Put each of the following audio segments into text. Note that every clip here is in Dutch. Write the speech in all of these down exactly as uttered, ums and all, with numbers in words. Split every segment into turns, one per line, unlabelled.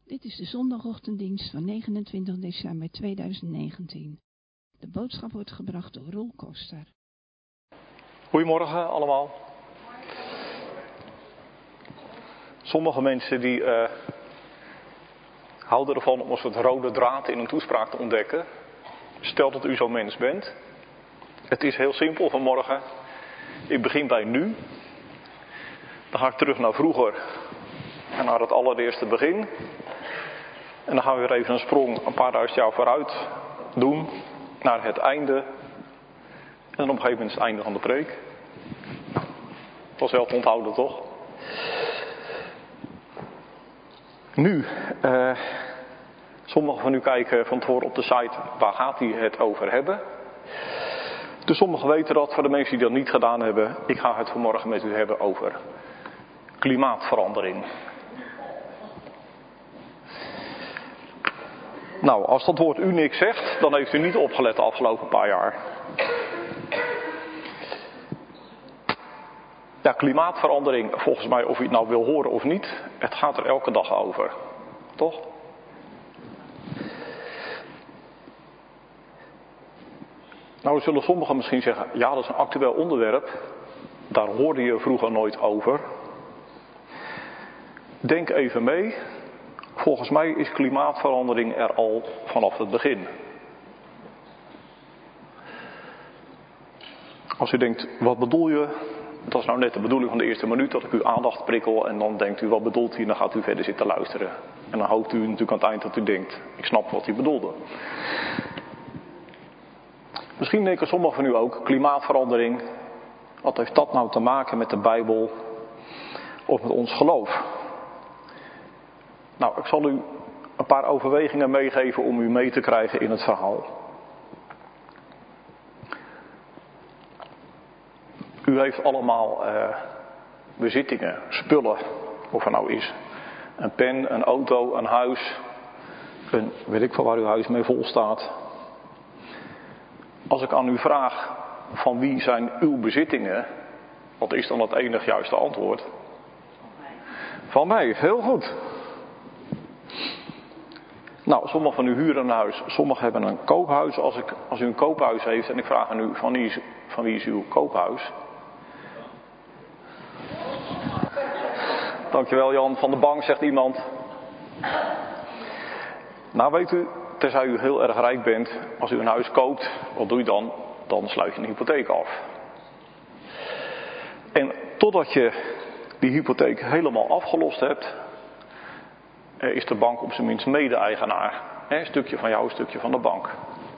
Dit is de zondagochtenddienst van negenentwintig december tweeduizend negentien. De boodschap wordt gebracht door Roel Koster.
Goedemorgen allemaal. Sommige mensen die uh, houden ervan om een soort rode draad in een toespraak te ontdekken. Stel dat u zo'n mens bent. Het is heel simpel vanmorgen. Ik begin bij nu. Dan ga ik terug naar vroeger. En naar het allereerste begin. En dan gaan we weer even een sprong een paar duizend jaar vooruit doen. Naar het einde. En dan op een gegeven moment is het einde van de preek. Dat was wel te onthouden, toch? Nu, uh, sommigen van u kijken van tevoren op de site, waar gaat hij het over hebben? Dus sommigen weten dat, voor de mensen die dat niet gedaan hebben, ik ga het vanmorgen met u hebben over klimaatverandering. Nou, als dat woord u niks zegt, dan heeft u niet opgelet de afgelopen paar jaar. Ja, klimaatverandering, volgens mij of u het nou wil horen of niet, het gaat er elke dag over. Toch? Nou zullen sommigen misschien zeggen, ja dat is een actueel onderwerp, daar hoorde je vroeger nooit over. Denk even mee, volgens mij is klimaatverandering er al vanaf het begin. Als u denkt, wat bedoel je? Dat is nou net de bedoeling van de eerste minuut, dat ik uw aandacht prikkel en dan denkt u, wat bedoelt hij? En dan gaat u verder zitten luisteren. En dan hoopt u natuurlijk aan het eind dat u denkt, ik snap wat hij bedoelde. Misschien denken sommigen van u ook, klimaatverandering, wat heeft dat nou te maken met de Bijbel of met ons geloof? Nou, ik zal u een paar overwegingen meegeven om u mee te krijgen in het verhaal. U heeft allemaal uh, bezittingen, spullen, of er nou is. Een pen, een auto, een huis, een, weet ik veel waar uw huis mee vol staat. Als ik aan u vraag, van wie zijn uw bezittingen, wat is dan het enig juiste antwoord? Van mij, heel goed. Nou, sommigen van u huren een huis, sommigen hebben een koophuis. Als, ik, als u een koophuis heeft en ik vraag aan u, van wie is, van wie is uw koophuis? Dankjewel Jan, van de bank zegt iemand. Nou weet u, tenzij u heel erg rijk bent, als u een huis koopt, wat doe je dan? Dan sluit je een hypotheek af. En totdat je die hypotheek helemaal afgelost hebt, is de bank op zijn minst mede-eigenaar. Een stukje van jou, een stukje van de bank.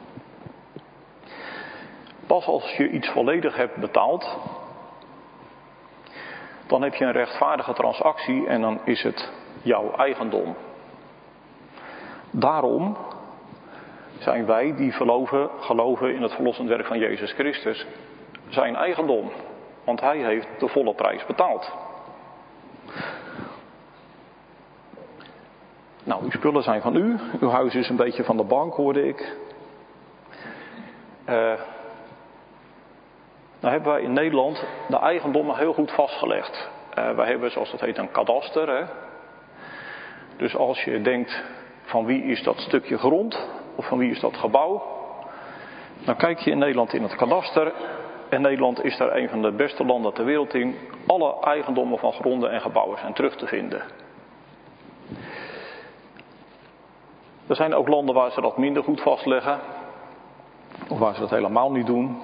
Pas als je iets volledig hebt betaald, dan heb je een rechtvaardige transactie en dan is het jouw eigendom. Daarom zijn wij die geloven, geloven in het verlossend werk van Jezus Christus zijn eigendom. Want hij heeft de volle prijs betaald. Nou, uw spullen zijn van u. Uw huis is een beetje van de bank, hoorde ik. Uh, nou hebben wij in Nederland de eigendommen heel goed vastgelegd. Uh, wij hebben, zoals dat heet, een kadaster. Hè? Dus als je denkt, van wie is dat stukje grond? Of van wie is dat gebouw? Dan kijk je in Nederland in het kadaster. En Nederland is daar een van de beste landen ter wereld in. Alle eigendommen van gronden en gebouwen zijn terug te vinden. Er zijn ook landen waar ze dat minder goed vastleggen. Of waar ze dat helemaal niet doen.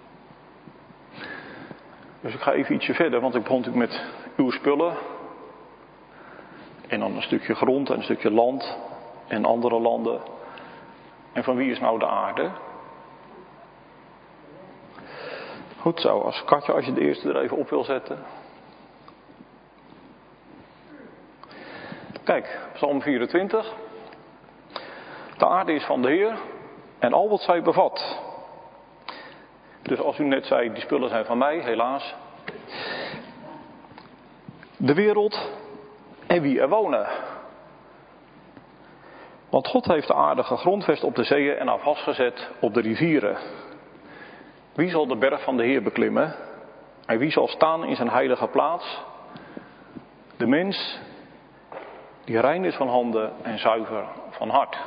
Dus ik ga even ietsje verder, want ik begon natuurlijk met uw spullen. En dan een stukje grond en een stukje land. En andere landen. En van wie is nou de aarde? Goed zo, als Katja, als je de eerste er even op wil zetten. Kijk, Psalm vierentwintig. De aarde is van de Heer en al wat zij bevat. Dus als u net zei, die spullen zijn van mij, helaas. De wereld en wie er wonen. Want God heeft de aarde gegrondvest op de zeeën en haar vastgezet op de rivieren. Wie zal de berg van de Heer beklimmen? En wie zal staan in zijn heilige plaats? De mens die rein is van handen en zuiver van hart.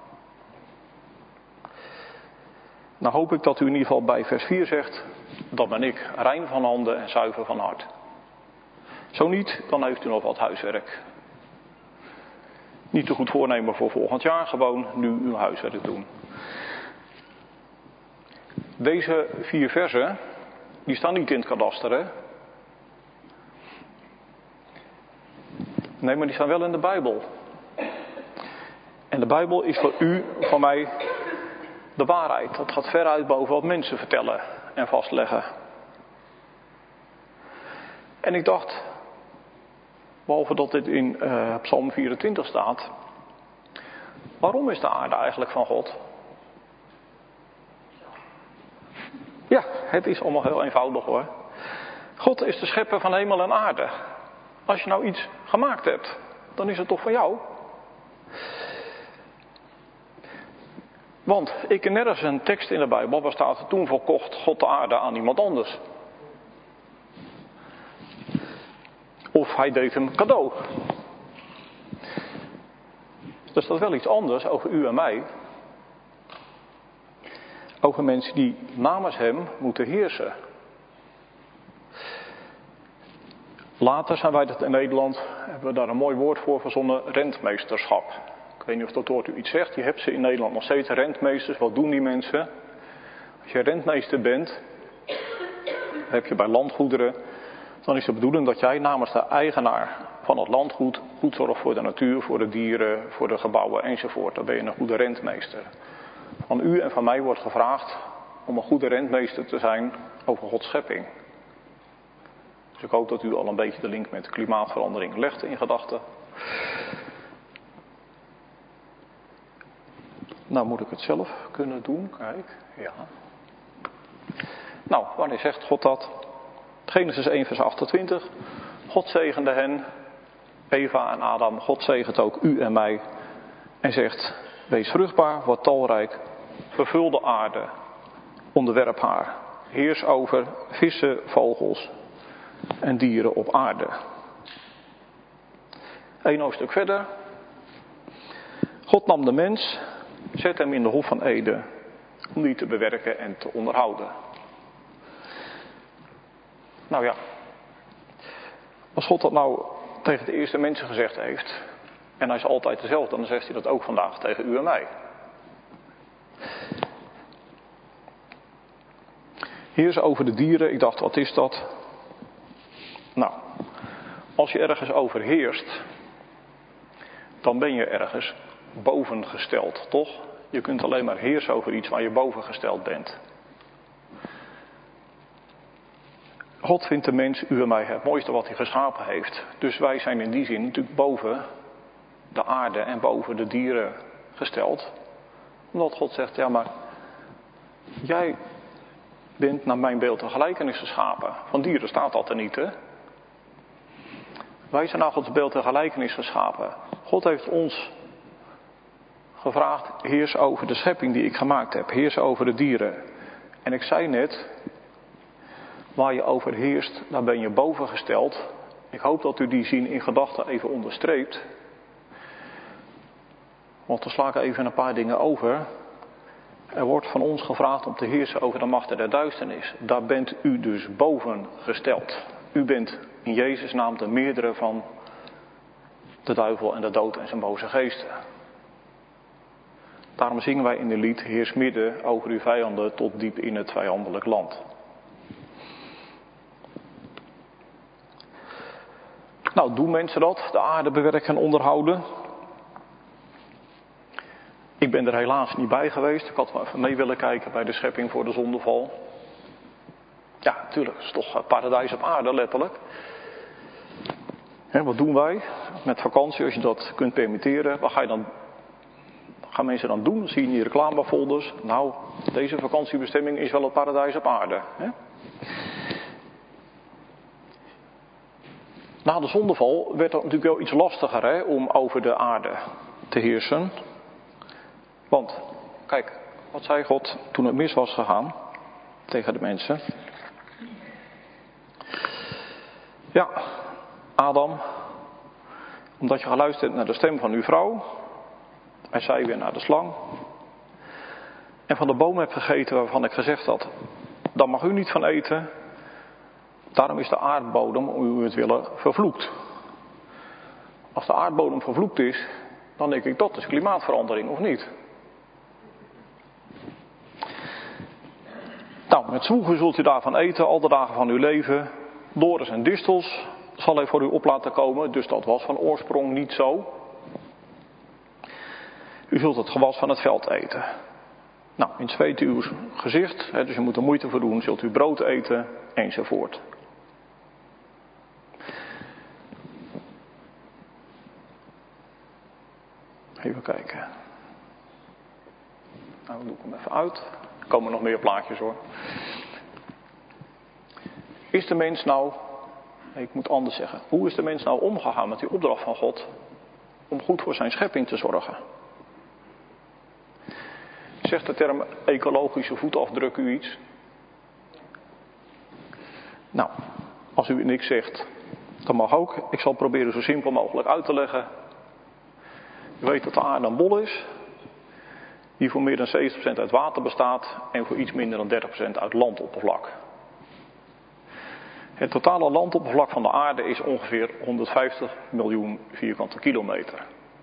Nou hoop ik dat u in ieder geval bij vers vier zegt, dat ben ik, rein van handen en zuiver van hart. Zo niet, dan heeft u nog wat huiswerk. Niet te goed voornemen voor volgend jaar, gewoon nu uw huiswerk doen. Deze vier versen, die staan niet in het kadaster, hè? Nee, maar die staan wel in de Bijbel. En de Bijbel is voor u, voor mij, de waarheid. Dat gaat ver uit boven wat mensen vertellen en vastleggen. En ik dacht, behalve dat dit in uh, Psalm vierentwintig staat, waarom is de aarde eigenlijk van God? Ja, het is allemaal heel eenvoudig hoor. God is de schepper van hemel en aarde. Als je nou iets gemaakt hebt, dan is het toch van jou? Want ik ken nergens een tekst in de Bijbel waar staat, toen verkocht God de aarde aan iemand anders. Of hij deed hem cadeau. Dus dat is wel iets anders over u en mij. Over mensen die namens hem moeten heersen. Later zijn wij dat in Nederland, hebben we daar een mooi woord voor verzonnen, rentmeesterschap. Ik weet niet of dat woord u iets zegt. Je hebt ze in Nederland nog steeds rentmeesters. Wat doen die mensen? Als je rentmeester bent, heb je bij landgoederen, dan is de bedoeling dat jij namens de eigenaar van het landgoed goed zorgt voor de natuur, voor de dieren, voor de gebouwen enzovoort. Dan ben je een goede rentmeester. Van u en van mij wordt gevraagd om een goede rentmeester te zijn over Gods schepping. Dus ik hoop dat u al een beetje de link met klimaatverandering legt in gedachten. Nou moet ik het zelf kunnen doen, kijk, ja. Nou, wanneer zegt God dat? Genesis één vers achtentwintig. God zegende hen, Eva en Adam, God zegent ook u en mij. En zegt, wees vruchtbaar, word talrijk, vervul de aarde, onderwerp haar. Heers over vissen, vogels en dieren op aarde. Eén hoofdstuk verder. God nam de mens, zet hem in de hof van Eden om die te bewerken en te onderhouden. Nou ja, als God dat nou tegen de eerste mensen gezegd heeft, en hij is altijd dezelfde, dan zegt hij dat ook vandaag tegen u en mij. Heers over de dieren, ik dacht, wat is dat? Nou, als je ergens over heerst, dan ben je ergens bovengesteld, toch? Je kunt alleen maar heersen over iets waar je bovengesteld bent. God vindt de mens, u en mij, het mooiste wat hij geschapen heeft. Dus wij zijn in die zin natuurlijk boven de aarde en boven de dieren gesteld. Omdat God zegt, ja maar, jij bent naar mijn beeld en gelijkenis geschapen. Van dieren staat dat er niet, hè? Wij zijn naar Gods beeld en gelijkenis geschapen. God heeft ons gevraagd, heers over de schepping die ik gemaakt heb. Heers over de dieren. En ik zei net, waar je over heerst, daar ben je boven gesteld. Ik hoop dat u die zin in gedachten even onderstreept. Want dan sla ik even een paar dingen over. Er wordt van ons gevraagd om te heersen over de machten der duisternis. Daar bent u dus boven gesteld. U bent in Jezus' naam de meerdere van de duivel en de dood en zijn boze geesten. Daarom zingen wij in de lied, heers midden over uw vijanden tot diep in het vijandelijk land. Nou, doen mensen dat? De aarde bewerken en onderhouden? Ik ben er helaas niet bij geweest. Ik had wel even mee willen kijken bij de schepping voor de zondeval. Ja, natuurlijk. Het is toch paradijs op aarde, letterlijk. He, wat doen wij met vakantie, als je dat kunt permitteren? Wat ga je dan, wat gaan mensen dan doen? Zie je in die reclamefolders? Nou, deze vakantiebestemming is wel het paradijs op aarde. He? Na de zondeval werd het natuurlijk wel iets lastiger, hè, om over de aarde te heersen. Want, kijk, wat zei God toen het mis was gegaan tegen de mensen? Ja, Adam, Omdat je geluisterd hebt naar de stem van uw vrouw. En zij weer naar de slang. En van de boom hebt gegeten waarvan ik gezegd had, daar mag u niet van eten. Daarom is de aardbodem, om u het willen, vervloekt. Als de aardbodem vervloekt is, dan denk ik dat is klimaatverandering, of niet? Nou, met zwoegen zult u daarvan eten, al de dagen van uw leven. Dorens en distels zal hij voor u op laten komen, dus dat was van oorsprong niet zo. U zult het gewas van het veld eten. Nou, in zweet uw gezicht, hè, dus u moet er moeite voor doen, zult u brood eten, enzovoort. Even kijken. Nou, doe ik hem even uit. Er komen nog meer plaatjes hoor. Is de mens nou, ik moet anders zeggen, hoe is de mens nou omgegaan met die opdracht van God om goed voor zijn schepping te zorgen? Zegt de term ecologische voetafdruk u iets? Nou, als u niks zegt, dan mag ook. Ik zal proberen zo simpel mogelijk uit te leggen. U weet dat de aarde een bol is, die voor meer dan zeventig procent uit water bestaat en voor iets minder dan dertig procent uit landoppervlak. Het totale landoppervlak van de aarde is ongeveer honderdvijftig miljoen vierkante kilometer.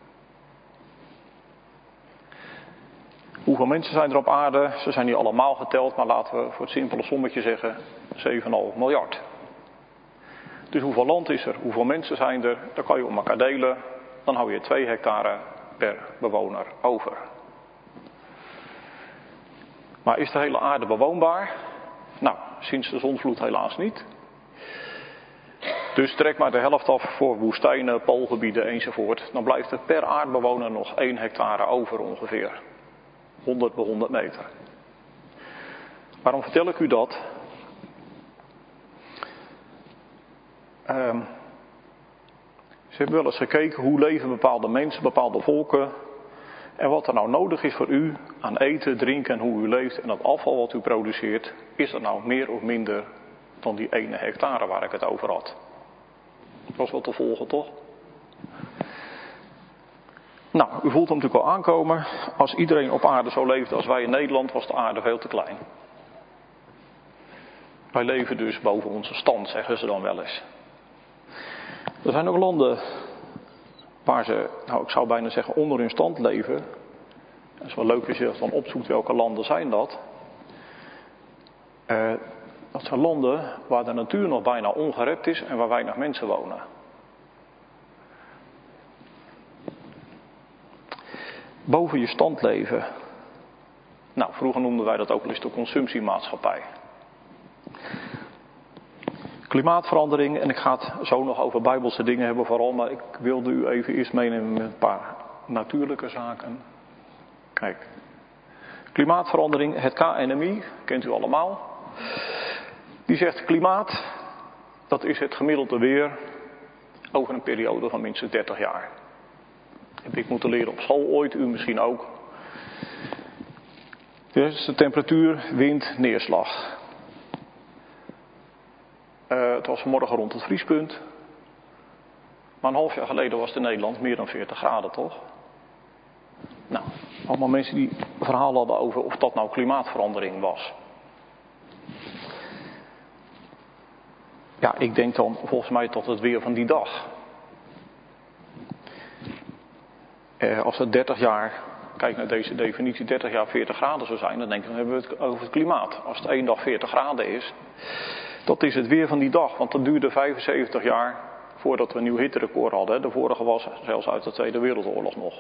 Hoeveel mensen zijn er op aarde? Ze zijn niet allemaal geteld, maar laten we voor het simpele sommetje zeggen zeven komma vijf miljard. Dus hoeveel land is er? Hoeveel mensen zijn er? Dat kan je om elkaar delen. Dan hou je twee hectare per bewoner over. Maar is de hele aarde bewoonbaar? Nou, sinds de zondvloed helaas niet. Dus trek maar de helft af voor woestijnen, poolgebieden enzovoort. Dan blijft er per aardbewoner nog één hectare over ongeveer. honderd bij honderd meter. Waarom vertel ik u dat? Um, ze hebben wel eens gekeken hoe leven bepaalde mensen, bepaalde volken. En wat er nou nodig is voor u aan eten, drinken en hoe u leeft. En dat afval wat u produceert, is dat nou meer of minder dan die ene hectare waar ik het over had. Dat was wel te volgen, toch? Nou, u voelt hem natuurlijk al aankomen. Als iedereen op aarde zo leefde als wij in Nederland, was de aarde veel te klein. Wij leven dus boven onze stand, zeggen ze dan wel eens. Er zijn ook landen waar ze, nou ik zou bijna zeggen, onder hun stand leven. Het is wel leuk als je dan opzoekt welke landen zijn dat. Uh, dat zijn landen waar de natuur nog bijna ongerept is en waar weinig mensen wonen. Boven je stand leven. Nou, vroeger noemden wij dat ook wel eens de consumptiemaatschappij. Klimaatverandering, en ik ga het zo nog over bijbelse dingen hebben vooral, maar ik wilde u even eerst meenemen met een paar natuurlijke zaken. Kijk, klimaatverandering, het K N M I, kent u allemaal. Die zegt klimaat, dat is het gemiddelde weer over een periode van minstens dertig jaar. Heb ik moeten leren op school ooit, u misschien ook. Dus de temperatuur, wind, neerslag. Uh, het was vanmorgen rond het vriespunt. Maar een half jaar geleden was het in Nederland meer dan veertig graden, toch? Nou, allemaal mensen die verhalen hadden over of dat nou klimaatverandering was. Ja, ik denk dan volgens mij tot het weer van die dag. Eh, als het dertig jaar, kijk naar deze definitie, dertig jaar veertig graden zou zijn, dan denk ik, dan hebben we het over het klimaat. Als het één dag veertig graden is, dat is het weer van die dag. Want dat duurde vijfenzeventig jaar voordat we een nieuw hitterecord hadden. De vorige was zelfs uit de Tweede Wereldoorlog nog.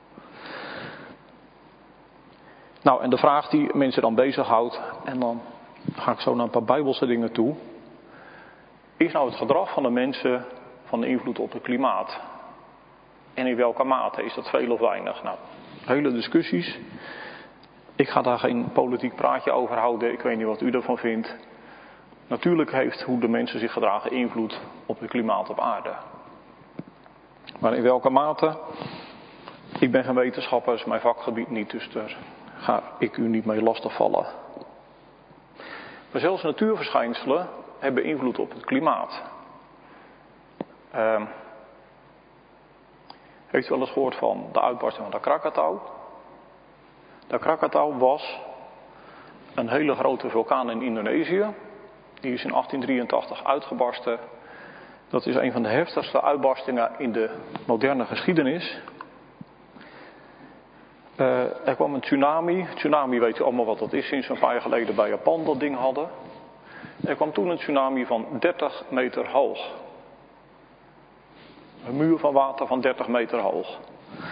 Nou, en de vraag die mensen dan bezighoudt, en dan ga ik zo naar een paar bijbelse dingen toe. Is nou het gedrag van de mensen van de invloed op het klimaat? En in welke mate? Is dat veel of weinig? Nou, hele discussies. Ik ga daar geen politiek praatje over houden. Ik weet niet wat u ervan vindt. Natuurlijk heeft hoe de mensen zich gedragen invloed op het klimaat op aarde. Maar in welke mate? Ik ben geen wetenschapper, is mijn vakgebied niet, dus daar ga ik u niet mee lastigvallen. Maar zelfs natuurverschijnselen hebben invloed op het klimaat. Uh, Heeft u wel eens gehoord van de uitbarsting van de Krakatau? De Krakatau was een hele grote vulkaan in Indonesië. Die is in achttien drieëntachtig uitgebarsten. Dat is een van de heftigste uitbarstingen in de moderne geschiedenis. Uh, er kwam een tsunami. Tsunami weet u allemaal wat dat is. Sinds een paar jaar geleden bij Japan dat ding hadden. Er kwam toen een tsunami van dertig meter hoog. Een muur van water van dertig meter hoog.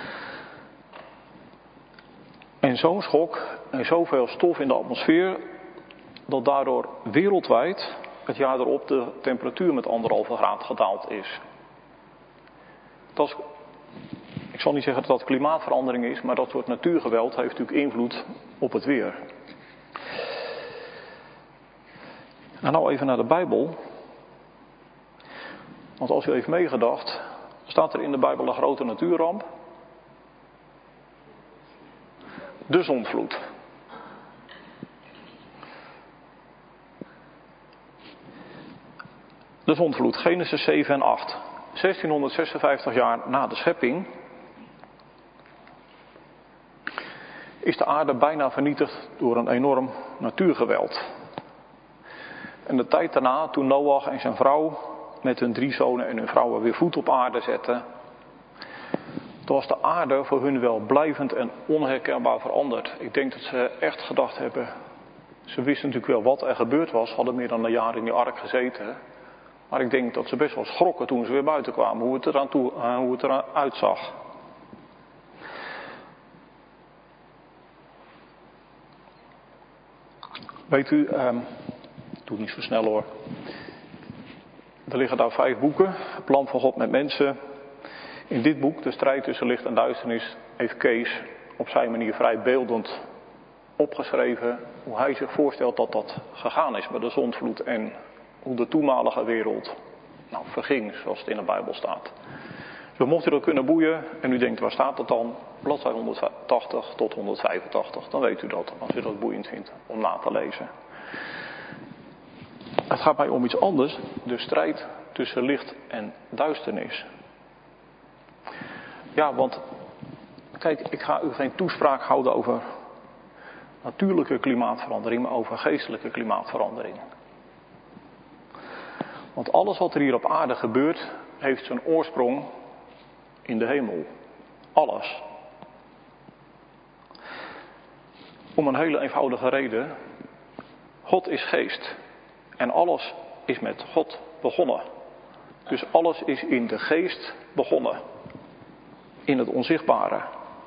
En zo'n schok en zoveel stof in de atmosfeer, dat daardoor wereldwijd het jaar erop de temperatuur met anderhalve graad gedaald is. Dat is. Ik zal niet zeggen dat dat klimaatverandering is, maar dat soort natuurgeweld heeft natuurlijk invloed op het weer. En nou even naar de Bijbel. Want als u heeft meegedacht, staat er in de Bijbel een grote natuurramp. De zondvloed. De zondvloed, Genesis zeven en acht. zestienhonderdzesenvijftig jaar na de schepping is de aarde bijna vernietigd door een enorm natuurgeweld. En de tijd daarna, toen Noach en zijn vrouw met hun drie zonen en hun vrouwen weer voet op aarde zetten, toen was de aarde voor hun wel blijvend en onherkenbaar veranderd. Ik denk dat ze echt gedacht hebben, ze wisten natuurlijk wel wat er gebeurd was, hadden meer dan een jaar in die ark gezeten. Maar ik denk dat ze best wel schrokken toen ze weer buiten kwamen, hoe het eraan toe, hoe het eruit zag. Weet u, eh, doe het niet zo snel hoor. Er liggen daar vijf boeken, het plan van God met mensen. In dit boek, De strijd tussen licht en duisternis, heeft Kees op zijn manier vrij beeldend opgeschreven hoe hij zich voorstelt dat dat gegaan is bij de zondvloed en hoe de toenmalige wereld nou, verging, zoals het in de Bijbel staat. Dus mocht u dat kunnen boeien en u denkt, waar staat dat dan? Bladzij honderdtachtig tot honderdvijfentachtig, dan weet u dat, als u dat boeiend vindt om na te lezen. Het gaat mij om iets anders, de strijd tussen licht en duisternis. Ja, want kijk, ik ga u geen toespraak houden over natuurlijke klimaatverandering, maar over geestelijke klimaatverandering. Want alles wat er hier op aarde gebeurt, heeft zijn oorsprong in de hemel. Alles. Om een hele eenvoudige reden. God is geest. En alles is met God begonnen. Dus alles is in de geest begonnen. In het onzichtbare.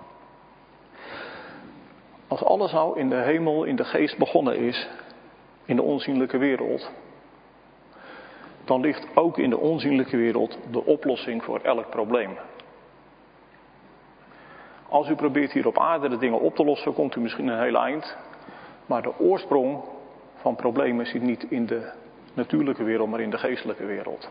Als alles nou in de hemel, in de geest begonnen is, in de onzienlijke wereld, dan ligt ook in de onzienlijke wereld de oplossing voor elk probleem. Als u probeert hier op aarde de dingen op te lossen, komt u misschien een heel eind. Maar de oorsprong van problemen zit niet in de natuurlijke wereld, maar in de geestelijke wereld.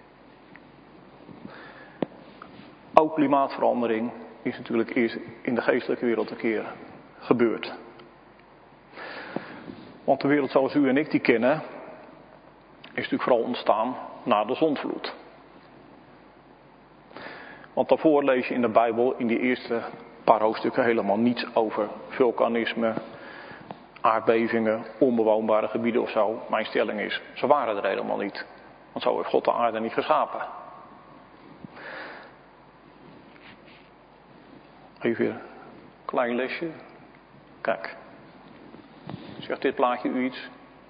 Ook klimaatverandering is natuurlijk eerst in de geestelijke wereld een keer gebeurd. Want de wereld zoals u en ik die kennen, is natuurlijk vooral ontstaan na de zondvloed. Want daarvoor lees je in de Bijbel in die eerste paar hoofdstukken helemaal niets over vulkanisme, aardbevingen, onbewoonbare gebieden of zo. Mijn stelling is, ze waren er helemaal niet. Want zo heeft God de aarde niet geschapen. Even weer een klein lesje. Kijk. Zegt dit plaatje u iets?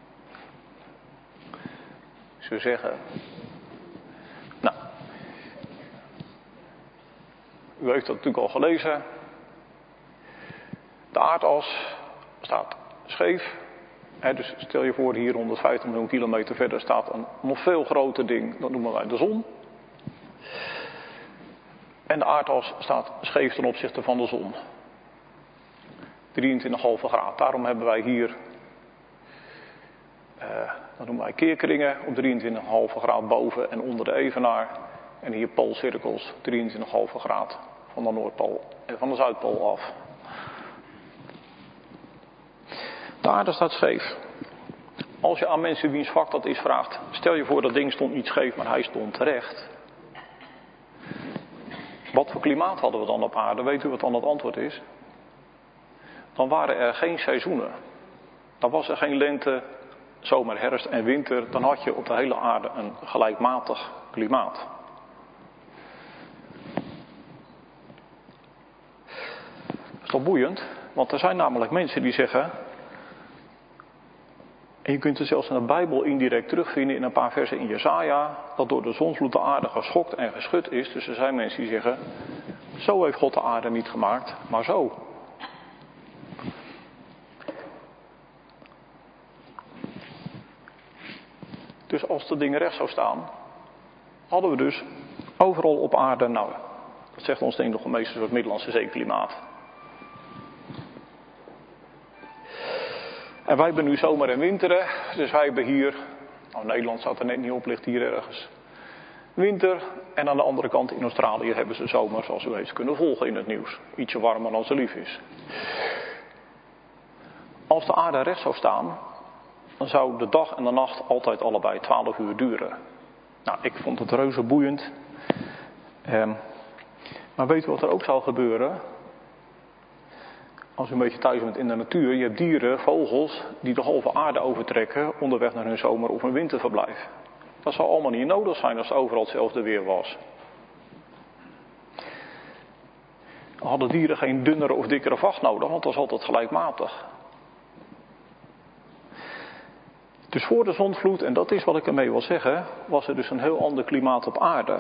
Ze zeggen. Nou. U heeft dat natuurlijk al gelezen. De aardas staat scheef. He, dus stel je voor, hier honderdvijftig miljoen kilometer verder staat een nog veel groter ding. Dat noemen wij de zon. En de aardas staat scheef ten opzichte van de zon. drieëntwintig komma vijf graden. Daarom hebben wij hier, uh, dat noemen wij keerkringen, op drieëntwintig komma vijf graden boven en onder de evenaar. En hier poolcirkels, drieëntwintig komma vijf graden van de Noordpool en van de Zuidpool af. De aarde staat scheef. Als je aan mensen wiens vak dat is vraagt, stel je voor dat ding stond niet scheef, maar hij stond terecht. Wat voor klimaat hadden we dan op aarde? Weet u wat dan het antwoord is? Dan waren er geen seizoenen. Dan was er geen lente, zomer, herfst en winter. Dan had je op de hele aarde een gelijkmatig klimaat. Dat is toch boeiend? Want er zijn namelijk mensen die zeggen... En je kunt het zelfs in de Bijbel indirect terugvinden in een paar versen in Jesaja... dat door de zonsvloed de aarde geschokt en geschud is. Dus er zijn mensen die zeggen... Zo heeft God de aarde niet gemaakt, maar zo. Dus als de dingen recht zou staan... hadden we dus overal op aarde... Nou, dat zegt ons denk ik nog een meeste soort Middellandse zeeklimaat. En wij hebben nu zomer en winter, dus wij hebben hier, nou Nederland staat er net niet op, ligt hier ergens, winter. En aan de andere kant in Australië hebben ze zomer, zoals u heeft kunnen volgen in het nieuws. Ietsje warmer dan ze lief is. Als de aarde recht zou staan, dan zou de dag en de nacht altijd allebei twaalf uur duren. Nou, ik vond het reuze boeiend. Eh, maar weet u wat er ook zou gebeuren? Als u een beetje thuis bent in de natuur, je hebt dieren, vogels, die de halve aarde overtrekken onderweg naar hun zomer- of hun winterverblijf. Dat zou allemaal niet nodig zijn als het overal hetzelfde weer was. Dan hadden dieren geen dunnere of dikkere vacht nodig, want dat is altijd gelijkmatig. Dus voor de zondvloed, en dat is wat ik ermee wil zeggen, was er dus een heel ander klimaat op aarde.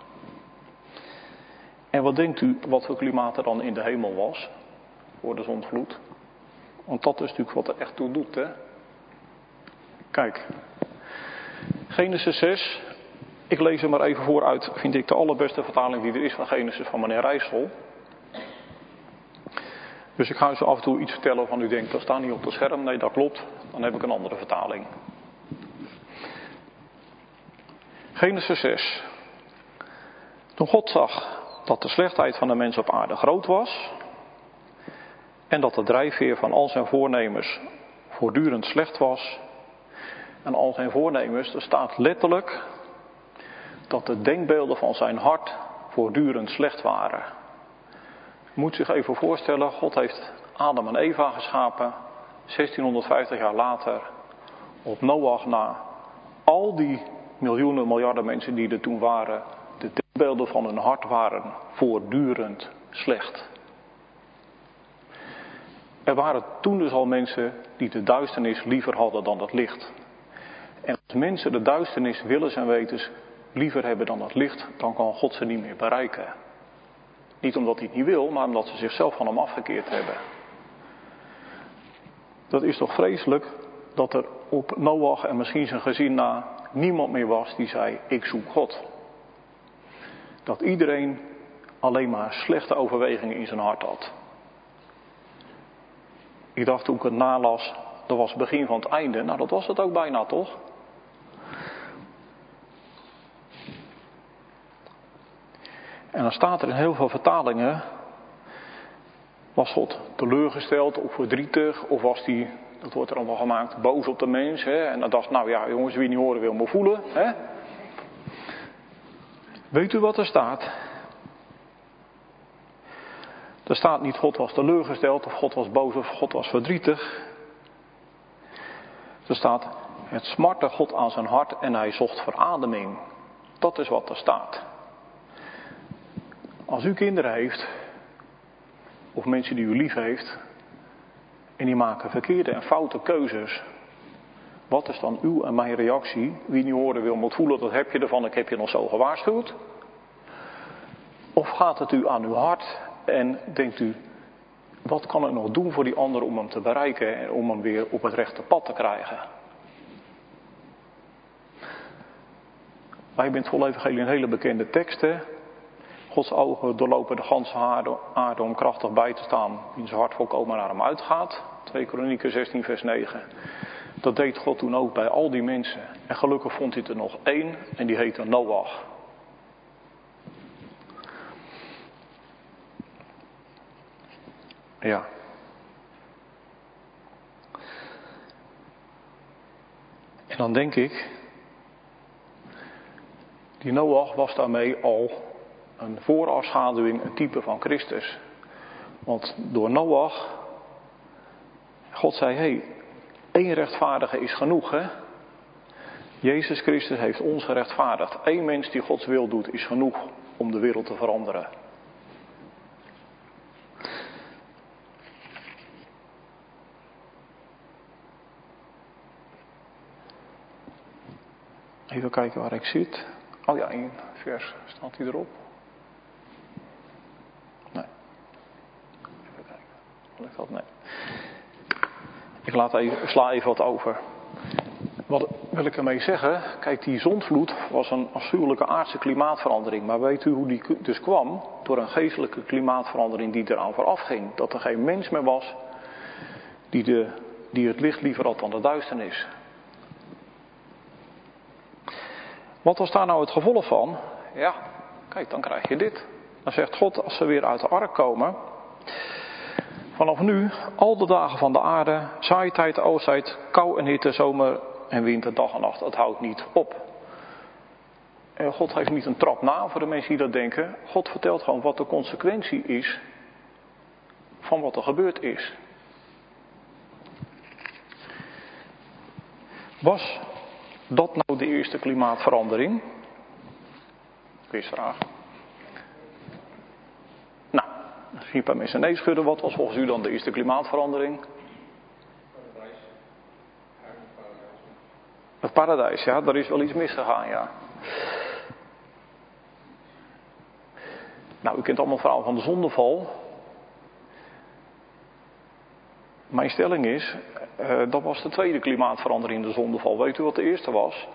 En wat denkt u wat voor klimaat er dan in de hemel was? Voor de zondvloed. Want dat is natuurlijk wat er echt toe doet, hè. Kijk. Genesis zes. Ik lees er maar even voor uit, vind ik de allerbeste vertaling die er is van Genesis van meneer Rijssel. Dus ik ga u zo af en toe iets vertellen van u denkt, dat staat niet op het scherm. Nee, dat klopt. Dan heb ik een andere vertaling. Genesis zes. Toen God zag dat de slechtheid van de mens op aarde groot was... en dat de drijfveer van al zijn voornemens voortdurend slecht was. En al zijn voornemens, er staat letterlijk dat de denkbeelden van zijn hart voortdurend slecht waren. Je moet zich even voorstellen, God heeft Adam en Eva geschapen, zestienhonderdvijftig jaar later, op Noach na. Al die miljoenen, miljarden mensen die er toen waren, de denkbeelden van hun hart waren voortdurend slecht. Er waren toen dus al mensen die de duisternis liever hadden dan het licht. En als mensen de duisternis willens en wetens liever hebben dan het licht, dan kan God ze niet meer bereiken. Niet omdat hij het niet wil, maar omdat ze zichzelf van hem afgekeerd hebben. Dat is toch vreselijk dat er op Noach en misschien zijn gezin na niemand meer was die zei, ik zoek God. Dat iedereen alleen maar slechte overwegingen in zijn hart had. Ik dacht toen ik het nalas, dat was het begin van het einde. Nou, dat was het ook bijna, toch? En dan staat er in heel veel vertalingen, was God teleurgesteld of verdrietig, of was hij, dat wordt er allemaal gemaakt, boos op de mens. Hè? En dan dacht, nou ja jongens, wie niet horen wil, maar voelen. Hè? Weet u wat er staat? Er staat niet God was teleurgesteld, of God was boos, of God was verdrietig. Er staat, het smartte God aan zijn hart en hij zocht verademing. Dat is wat er staat. Als u kinderen heeft, of mensen die u lief heeft, en die maken verkeerde en foute keuzes, wat is dan uw en mijn reactie? Wie niet horen wil, moet voelen, dat heb je ervan, ik heb je nog zo gewaarschuwd. Of gaat het u aan uw hart en denkt u, wat kan ik nog doen voor die ander om hem te bereiken en om hem weer op het rechte pad te krijgen? Wij hebben in het volle evangelie een hele bekende tekst, hè? Gods ogen doorlopen de ganse aarde om krachtig bij te staan, wie zijn hart volkomen naar hem uitgaat. twee Kronieken zestien vers negen. Dat deed God toen ook bij al die mensen. En gelukkig vond hij er nog één en die heette Noach. Ja. En dan denk ik, die Noach was daarmee al een voorafschaduwing, een type van Christus. Want door Noach, God zei, hé, hey, één rechtvaardige is genoeg, hè. Jezus Christus heeft ons gerechtvaardigd. Eén mens die Gods wil doet is genoeg om de wereld te veranderen. Even kijken waar ik zit. Oh ja, één vers staat hij erop. Nee. Even kijken. Wil ik dat? Nee. Ik laat even, sla even wat over. Wat wil ik ermee zeggen? Kijk, die zondvloed was een afschuwelijke aardse klimaatverandering. Maar weet u hoe die dus kwam? Door een geestelijke klimaatverandering die eraan vooraf ging. Dat er geen mens meer was die, de, die het licht liever had dan de duisternis. Wat was daar nou het gevolg van? Ja, kijk, dan krijg je dit. Dan zegt God, als ze weer uit de ark komen. Vanaf nu, al de dagen van de aarde, zaaitijd, oosttijd, kou en hitte, zomer en winter, dag en nacht. Het houdt niet op. En God geeft niet een trap na voor de mensen die dat denken. God vertelt gewoon wat de consequentie is van wat er gebeurd is. Was dat nou de eerste klimaatverandering? Quizvraag. Nou, misschien een paar mensen nee schudden. Wat was volgens u dan de eerste klimaatverandering?
Paradijs.
Het paradijs, ja, daar is wel iets misgegaan, ja. Nou, u kent allemaal het verhaal van de zondeval. Mijn stelling is, uh, dat was de tweede klimaatverandering, de zondeval. Weet u wat de eerste was?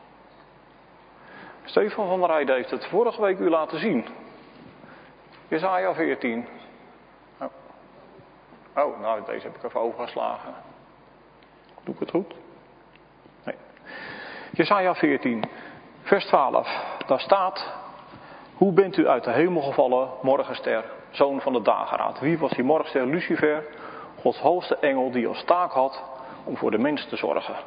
Stefan van der Heijden heeft het vorige week u laten zien. Jesaja veertien. Oh. oh, nou deze heb ik even overgeslagen. Doe ik het goed? Nee. Jesaja veertien, vers twaalf. Daar staat, hoe bent u uit de hemel gevallen, morgenster, zoon van de dageraad. Wie was die morgenster? Lucifer, Gods hoogste engel die als taak had om voor de mens te zorgen.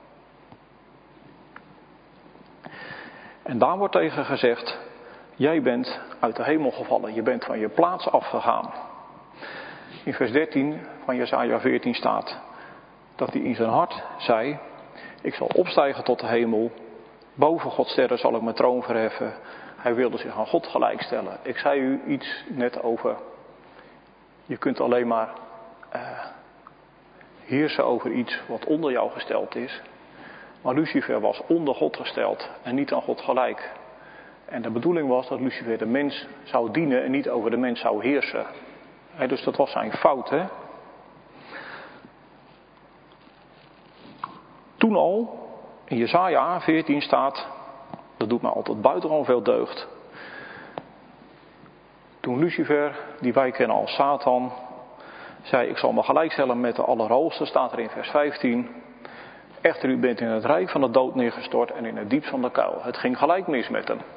En daar wordt tegen gezegd, jij bent uit de hemel gevallen, je bent van je plaats afgegaan. In vers dertien van Jesaja veertien staat dat hij in zijn hart zei, ik zal opstijgen tot de hemel, boven Gods sterren zal ik mijn troon verheffen. Hij wilde zich aan God gelijkstellen. Ik zei u iets net over, je kunt alleen maar uh, heersen over iets wat onder jou gesteld is. Maar Lucifer was onder God gesteld en niet aan God gelijk. En de bedoeling was dat Lucifer de mens zou dienen en niet over de mens zou heersen. He, dus dat was zijn fout, hè. Toen al, in Jesaja veertien staat, dat doet mij altijd buitengewoon veel deugd. Toen Lucifer, die wij kennen als Satan, zei, ik zal me gelijkstellen met de Allerhoogste, staat er in vers vijftien. Echter, u bent in het rijk van de dood neergestort en in het diepst van de kuil. Het ging gelijk mis met hem.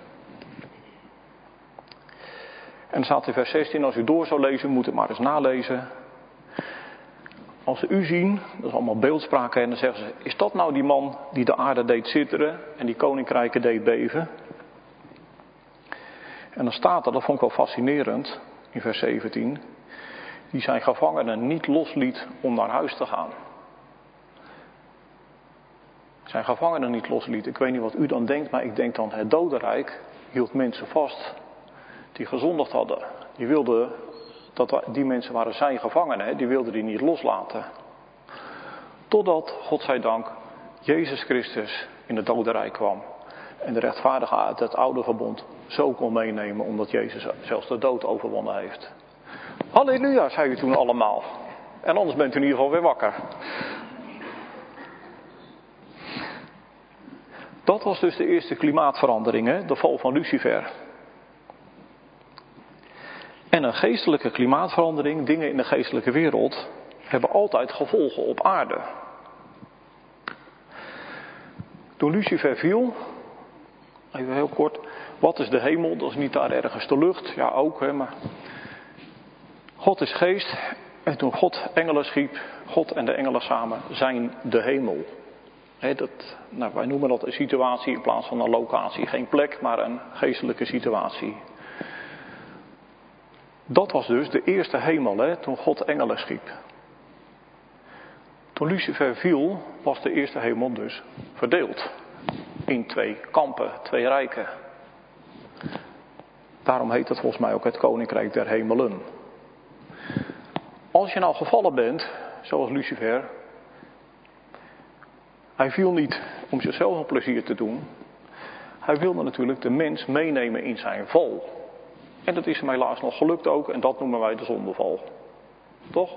En dan staat in vers zestien, als u door zou lezen, moet u maar eens nalezen. Als ze u zien, dat is allemaal beeldspraak, en dan zeggen ze, is dat nou die man die de aarde deed zitteren en die koninkrijken deed beven? En dan staat er, dat vond ik wel fascinerend, in vers zeventien, die zijn gevangenen niet losliet om naar huis te gaan. Zijn gevangenen niet losliet. Ik weet niet wat u dan denkt, maar ik denk dan het dodenrijk hield mensen vast die gezondigd hadden. Die wilden, dat, die mensen waren zijn gevangenen, die wilden die niet loslaten. Totdat, godzijdank, Jezus Christus in het dodenrijk kwam. En de rechtvaardige uit het oude verbond zo kon meenemen, omdat Jezus zelfs de dood overwonnen heeft. Halleluja, zei u toen allemaal. En anders bent u in ieder geval weer wakker. Dat was dus de eerste klimaatverandering, hè? De val van Lucifer. En een geestelijke klimaatverandering, dingen in de geestelijke wereld, hebben altijd gevolgen op aarde. Toen Lucifer viel, even heel kort, wat is de hemel? Dat is niet daar ergens de lucht, ja ook, hè, maar God is geest. En toen God engelen schiep, God en de engelen samen zijn de hemel. He, dat, nou, wij noemen dat een situatie in plaats van een locatie. Geen plek, maar een geestelijke situatie. Dat was dus de eerste hemel, hè, toen God engelen schiep. Toen Lucifer viel, was de eerste hemel dus verdeeld. In twee kampen, twee rijken. Daarom heet het volgens mij ook het Koninkrijk der Hemelen. Als je nou gevallen bent, zoals Lucifer, hij viel niet om zichzelf een plezier te doen. Hij wilde natuurlijk de mens meenemen in zijn val. En dat is hem helaas nog gelukt ook, en dat noemen wij de zondeval. Toch?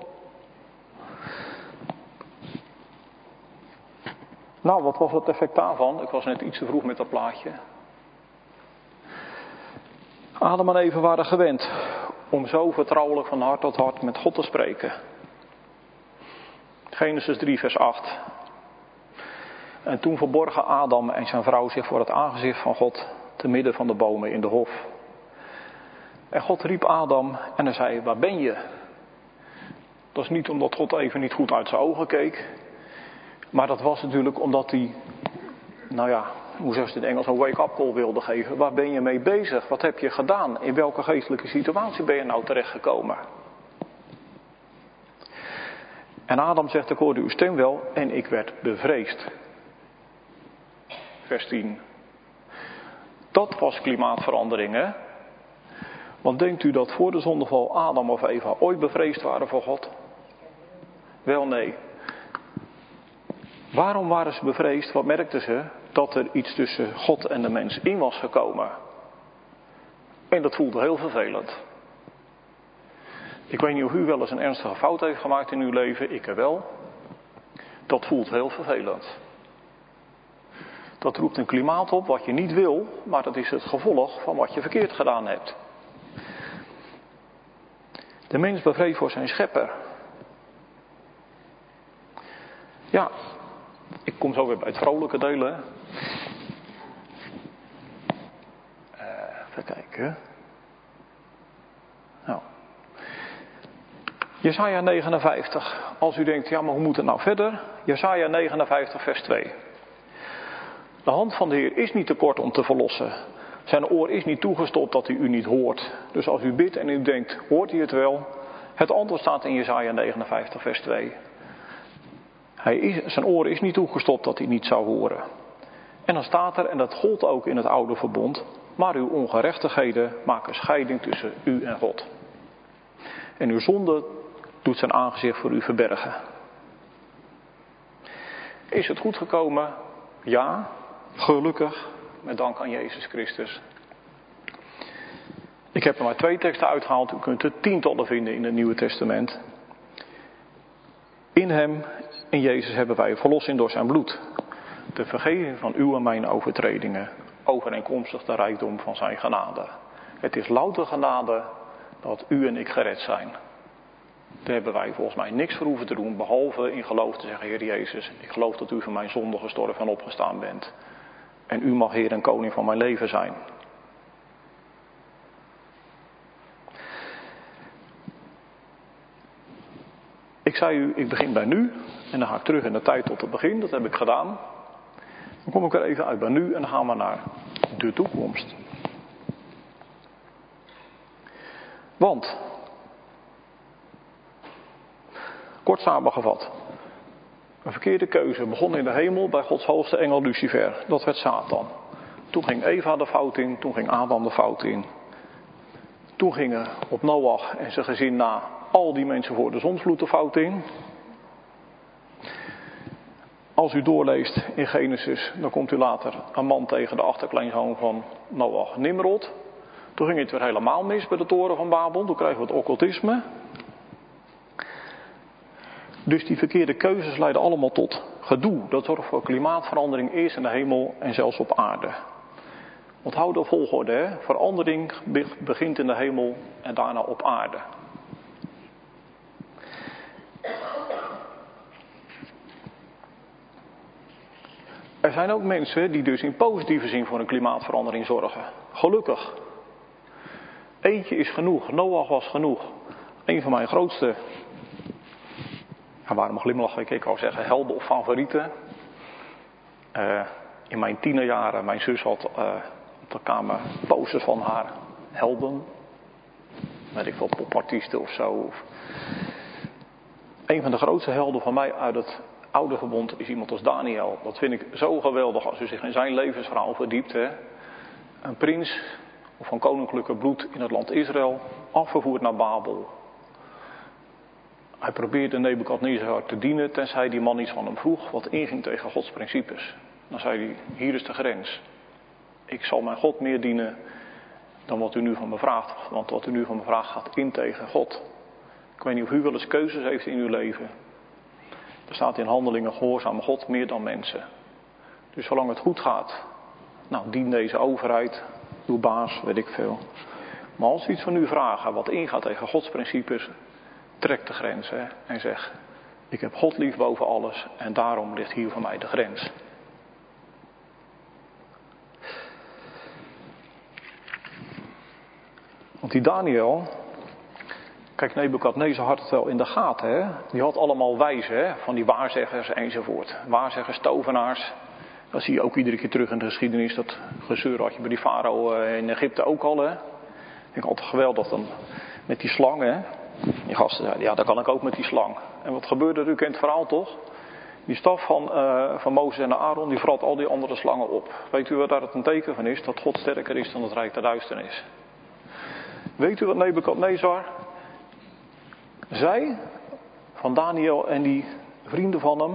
Nou, wat was het effect daarvan? Ik was net iets te vroeg met dat plaatje. Adam en Eva waren gewend om zo vertrouwelijk van hart tot hart met God te spreken. Genesis drie vers acht. En toen verborgen Adam en zijn vrouw zich voor het aangezicht van God te midden van de bomen in de hof. En God riep Adam en hij zei, waar ben je? Dat is niet omdat God even niet goed uit zijn ogen keek. Maar dat was natuurlijk omdat hij, nou ja, hoe zeg je het in Engels, een wake-up call wilde geven. Waar ben je mee bezig? Wat heb je gedaan? In welke geestelijke situatie ben je nou terechtgekomen? En Adam zegt, ik hoorde uw stem wel en ik werd bevreesd. Vers tien. Dat was klimaatverandering, hè? Want denkt u dat voor de zondeval Adam of Eva ooit bevreesd waren voor God? Wel nee. Waarom waren ze bevreesd? Wat merkten ze? Dat er iets tussen God en de mens in was gekomen. En dat voelde heel vervelend. Ik weet niet of u wel eens een ernstige fout heeft gemaakt in uw leven. Ik er wel. Dat voelt heel vervelend. Dat roept een klimaat op wat je niet wil, maar dat is het gevolg van wat je verkeerd gedaan hebt. De mens bevreesd voor zijn schepper. Ja, ik kom zo weer bij het vrolijke delen. Uh, even kijken. Nou. Jesaja negenenvijftig. Als u denkt, ja maar hoe moet het nou verder? Jesaja negenenvijftig vers twee. De hand van de Heer is niet te kort om te verlossen. Zijn oor is niet toegestopt dat hij u niet hoort. Dus als u bidt en u denkt, hoort hij het wel? Het antwoord staat in Jesaja negenenvijftig vers twee. Hij is, zijn oor is niet toegestopt dat hij niet zou horen. En dan staat er, en dat gold ook in het oude verbond, maar uw ongerechtigheden maken scheiding tussen u en God. En uw zonde doet zijn aangezicht voor u verbergen. Is het goed gekomen? Ja, gelukkig, met dank aan Jezus Christus. Ik heb er maar twee teksten uitgehaald, u kunt er tientallen vinden in het Nieuwe Testament. In hem, in Jezus, hebben wij verlossing door zijn bloed. De vergeving van uw en mijn overtredingen, overeenkomstig de rijkdom van zijn genade. Het is louter genade dat u en ik gered zijn. Daar hebben wij volgens mij niks voor hoeven te doen, behalve in geloof te zeggen, Heer Jezus, ik geloof dat u voor mijn zonde gestorven en opgestaan bent. En u mag Heer en Koning van mijn leven zijn. Ik zei u, ik begin bij nu en dan ga ik terug in de tijd tot het begin, dat heb ik gedaan. Dan kom ik er even uit bij nu en dan gaan we naar de toekomst. Want, kort samengevat, een verkeerde keuze begon in de hemel bij Gods hoogste engel Lucifer. Dat werd Satan. Toen ging Eva de fout in, toen ging Adam de fout in. Toen gingen op Noach en zijn gezin na al die mensen voor de zondvloed de fout in. Als u doorleest in Genesis, dan komt u later een man tegen de achterkleinzoon van Noach, Nimrod. Toen ging het weer helemaal mis bij de toren van Babel, toen kregen we het occultisme. Dus die verkeerde keuzes leiden allemaal tot gedoe. Dat zorgt voor klimaatverandering eerst in de hemel en zelfs op aarde. Onthoud de volgorde, hè? Verandering begint in de hemel en daarna op aarde. Er zijn ook mensen die dus in positieve zin voor een klimaatverandering zorgen. Gelukkig. Eentje is genoeg. Noach was genoeg. Een van mijn grootste, ja, waarom glimlach ik, ik wou zeggen helden of favorieten. Uh, in mijn tienerjaren, mijn zus had uh, op de kamer posters van haar helden. weet ik veel, popartiesten of zo. Of... Een van de grootste helden van mij uit het oude verbond is iemand als Daniel. Dat vind ik zo geweldig als u zich in zijn levensverhaal verdiept. Hè? Een prins of van koninklijke bloed in het land Israël, afgevoerd naar Babel. Hij probeerde Nebukadnezar te dienen, tenzij die man iets van hem vroeg wat inging tegen Gods principes. Dan zei hij, hier is de grens. Ik zal mijn God meer dienen dan wat u nu van me vraagt. Want wat u nu van me vraagt gaat in tegen God. Ik weet niet of u wel eens keuzes heeft in uw leven. Er staat in Handelingen, gehoorzaam God meer dan mensen. Dus zolang het goed gaat, nou dien deze overheid, uw baas, weet ik veel. Maar als we iets van u vragen wat ingaat tegen Gods principes, trek de grens hè, en zeg, ik heb God lief boven alles en daarom ligt hier voor mij de grens. Want die Daniel, kijk, Nebukadnezar had het wel in de gaten, hè. Die had allemaal wijzen, hè, van die waarzeggers enzovoort. Waarzeggers, tovenaars. Dat zie je ook iedere keer terug in de geschiedenis. Dat gezeur had je bij die farao in Egypte ook al, hè. Ik vind altijd geweldig dan met die slang, hè. Die gasten zeiden, ja, dat kan ik ook met die slang. En wat gebeurde er? U kent het verhaal toch? Die staf van, uh, van Mozes en Aaron, die vrat al die andere slangen op. Weet u wat daar het een teken van is? Dat God sterker is dan het rijk der duisternis. Weet u wat Nebukadnezar zei van Daniel en die vrienden van hem?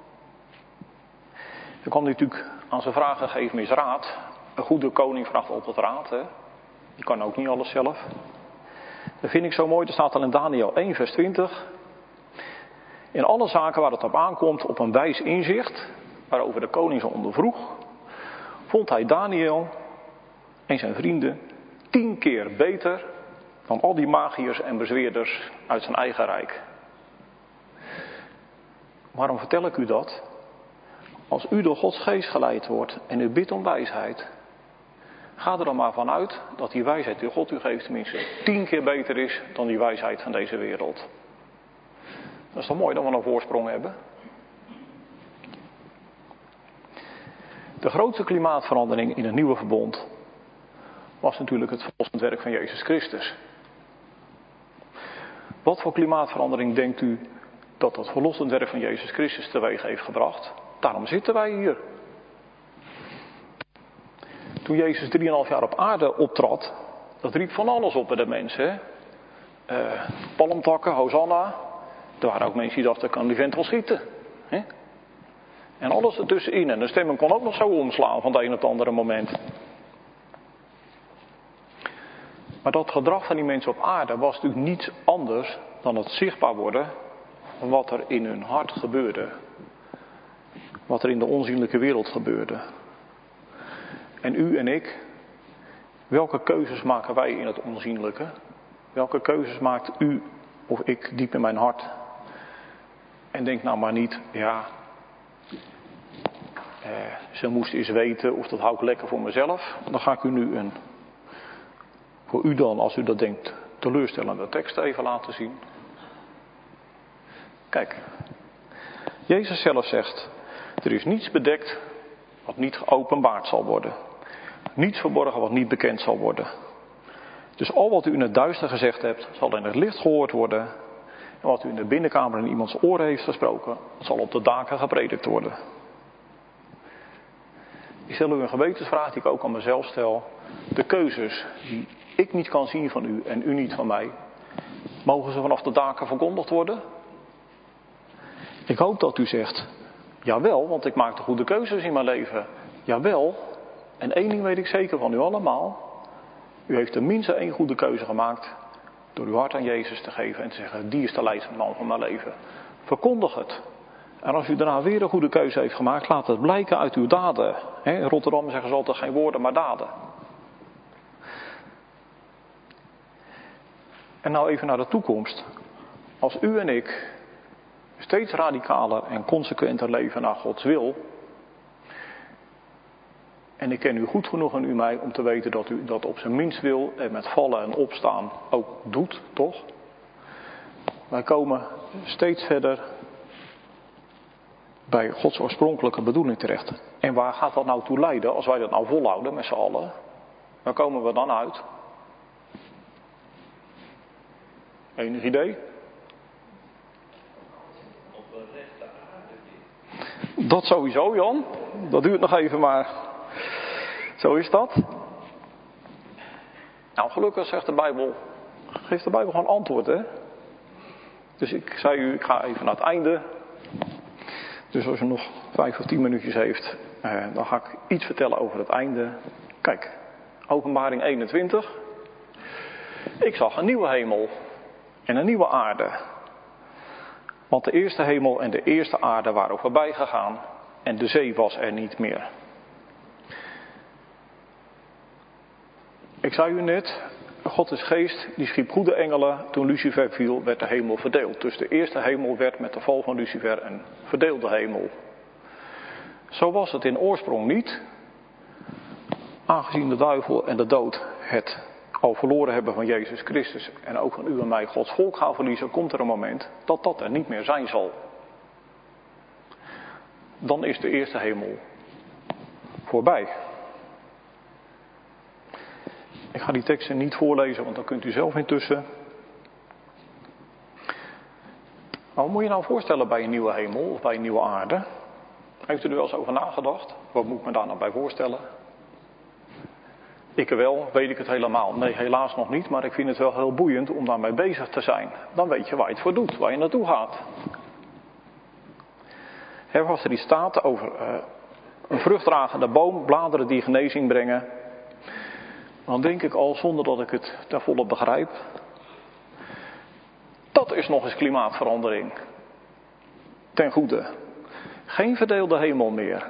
Dan kwam hij natuurlijk aan zijn vragen, geef me eens raad. Een goede koning vraagt altijd raad, hè. Je kan ook niet alles zelf. Dat vind ik zo mooi, er staat al in Daniel één vers twintig. In alle zaken waar het op aankomt op een wijs inzicht, waarover de koning zo ondervroeg, vond hij Daniel en zijn vrienden tien keer beter dan al die magiërs en bezweerders uit zijn eigen rijk. Waarom vertel ik u dat? Als u door Gods geest geleid wordt en u bidt om wijsheid, ga er dan maar vanuit dat die wijsheid die God u geeft tenminste tien keer beter is dan die wijsheid van deze wereld. Dat is toch mooi dat we een voorsprong hebben? De grootste klimaatverandering in het nieuwe verbond was natuurlijk het verlossend werk van Jezus Christus. Wat voor klimaatverandering denkt u dat dat verlossend werk van Jezus Christus teweeg heeft gebracht? Daarom zitten wij hier. Toen Jezus drieënhalf jaar op aarde optrad, dat riep van alles op bij de mensen. Uh, palmtakken, Hosanna. Er waren ook mensen die dachten, kan die vent wel schieten. Hè? En alles ertussenin. En de stemming kon ook nog zo omslaan van het een op het andere moment. Maar dat gedrag van die mensen op aarde was natuurlijk niets anders dan het zichtbaar worden van wat er in hun hart gebeurde. Wat er in de onzienlijke wereld gebeurde. En u en ik, welke keuzes maken wij in het onzienlijke? Welke keuzes maakt u of ik diep in mijn hart? En denk nou maar niet, ja, eh, ze moest eens weten of dat hou ik lekker voor mezelf. Dan ga ik u nu een, voor u dan, als u dat denkt, teleurstellende tekst even laten zien. Kijk, Jezus zelf zegt, er is niets bedekt wat niet geopenbaard zal worden. Niets verborgen wat niet bekend zal worden. Dus al wat u in het duister gezegd hebt, zal in het licht gehoord worden. En wat u in de binnenkamer in iemands oren heeft gesproken, zal op de daken gepredikt worden. Ik stel u een gewetensvraag die ik ook aan mezelf stel. De keuzes die ik niet kan zien van u en u niet van mij, mogen ze vanaf de daken verkondigd worden? Ik hoop dat u zegt, jawel, want ik maak de goede keuzes in mijn leven. Jawel, en één ding weet ik zeker van u allemaal. U heeft tenminste één goede keuze gemaakt door uw hart aan Jezus te geven en te zeggen, die is de leidsman van mijn leven. Verkondig het. En als u daarna weer een goede keuze heeft gemaakt, laat het blijken uit uw daden. In Rotterdam zeggen ze altijd geen woorden, maar daden. En nou even naar de toekomst. Als u en ik steeds radicaler en consequenter leven naar Gods wil. En ik ken u goed genoeg en u mij om te weten dat u dat op zijn minst wil en met vallen en opstaan ook doet, toch? Wij komen steeds verder bij Gods oorspronkelijke bedoeling terecht. En waar gaat dat nou toe leiden als wij dat nou volhouden met z'n allen? Waar komen we dan uit? Enig idee?
Op een rechte aarde.
Dat sowieso, Jan. Dat duurt nog even, maar zo is dat. Nou, gelukkig zegt de Bijbel, geeft de Bijbel gewoon antwoord, hè. Dus ik zei u, ik ga even naar het einde. Dus als u nog vijf of tien minuutjes heeft, eh, dan ga ik iets vertellen over het einde. Kijk, Openbaring eenentwintig. Ik zag een nieuwe hemel en een nieuwe aarde. Want de eerste hemel en de eerste aarde waren voorbij gegaan en de zee was er niet meer. Ik zei u net, God is geest, die schiep goede engelen. Toen Lucifer viel, werd de hemel verdeeld. Dus de eerste hemel werd met de val van Lucifer een verdeelde hemel. Zo was het in oorsprong niet. Aangezien de duivel en de dood het al verloren hebben van Jezus Christus en ook van u en mij Gods volk gaan verliezen, komt er een moment dat dat er niet meer zijn zal. Dan is de eerste hemel voorbij. Ik ga die teksten niet voorlezen, want dan kunt u zelf intussen. Maar wat moet je nou voorstellen bij een nieuwe hemel of bij een nieuwe aarde? Heeft u er wel eens over nagedacht? Wat moet ik me daar nou bij voorstellen? Ik wel, weet ik het helemaal. Nee, helaas nog niet, maar ik vind het wel heel boeiend om daarmee bezig te zijn. Dan weet je waar je het voor doet, waar je naartoe gaat. He, als er iets staat over uh, een vruchtdragende boom, bladeren die genezing brengen, dan denk ik al, zonder dat ik het ten volle begrijp, dat is nog eens klimaatverandering. Ten goede. Geen verdeelde hemel meer.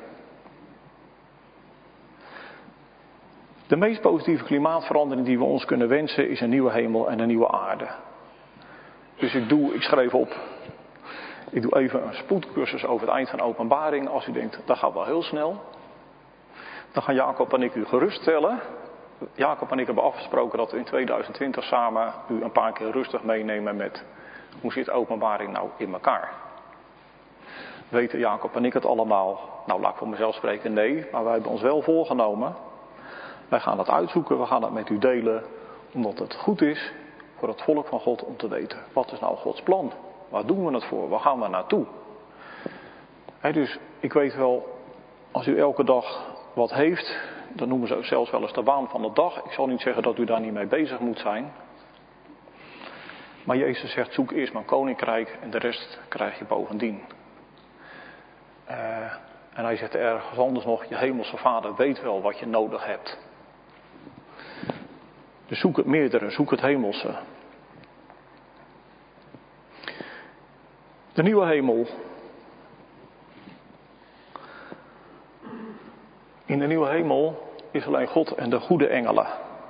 De meest positieve klimaatverandering die we ons kunnen wensen is een nieuwe hemel en een nieuwe aarde. Dus ik doe, ik schreef op, ik doe even een spoedcursus over het eind van Openbaring. Als u denkt, dat gaat wel heel snel. Dan gaan Jacob en ik u geruststellen. Jacob en ik hebben afgesproken dat we in tweeduizend twintig samen u een paar keer rustig meenemen met hoe zit Openbaring nou in elkaar. Weten Jacob en ik het allemaal? Nou, laat ik voor mezelf spreken, nee. Maar wij hebben ons wel voorgenomen. Wij gaan dat uitzoeken, we gaan dat met u delen. Omdat het goed is voor het volk van God om te weten. Wat is nou Gods plan? Waar doen we het voor? Waar gaan we naartoe? He, dus ik weet wel, als u elke dag wat heeft, dan noemen ze zelfs wel eens de waan van de dag. Ik zal niet zeggen dat u daar niet mee bezig moet zijn. Maar Jezus zegt, zoek eerst mijn koninkrijk en de rest krijg je bovendien. Uh, en hij zegt ergens anders nog, je hemelse vader weet wel wat je nodig hebt. Dus zoek het meerdere, zoek het hemelse. De nieuwe hemel. In de nieuwe hemel is alleen God en de goede engelen.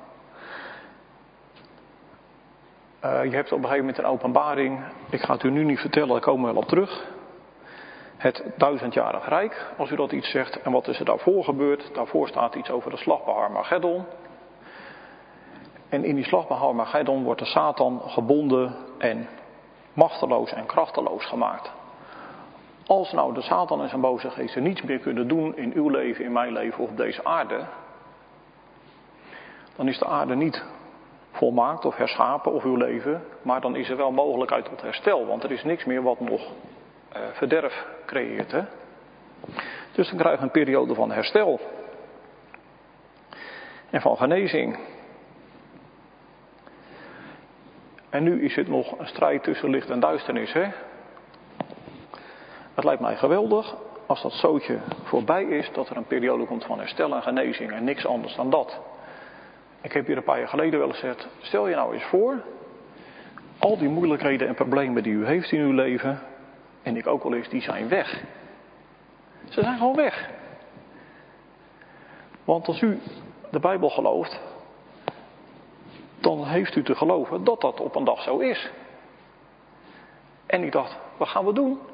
Uh, je hebt op een gegeven moment een openbaring. Ik ga het u nu niet vertellen, daar komen we wel op terug. Het duizendjarig rijk, als u dat iets zegt. En wat is er daarvoor gebeurd? Daarvoor staat iets over de slag bij Armageddon. En in die slag bij Armageddon wordt de Satan gebonden en machteloos en krachteloos gemaakt. Als nou de Satan en zijn boze geesten niets meer kunnen doen in uw leven, in mijn leven of op deze aarde, dan is de aarde niet volmaakt of herschapen of uw leven, maar dan is er wel mogelijkheid tot herstel, want er is niks meer wat nog uh, verderf creëert. Hè? Dus dan krijgen we een periode van herstel en van genezing. En nu is het nog een strijd tussen licht en duisternis, hè? Het lijkt mij geweldig als dat zootje voorbij is, dat er een periode komt van herstel en genezing en niks anders dan dat. Ik heb hier een paar jaar geleden wel eens gezegd, stel je nou eens voor, al die moeilijkheden en problemen die u heeft in uw leven, en ik ook wel eens, die zijn weg. Ze zijn gewoon weg. Want als u de Bijbel gelooft, dan heeft u te geloven dat dat op een dag zo is. En ik dacht, wat gaan we doen?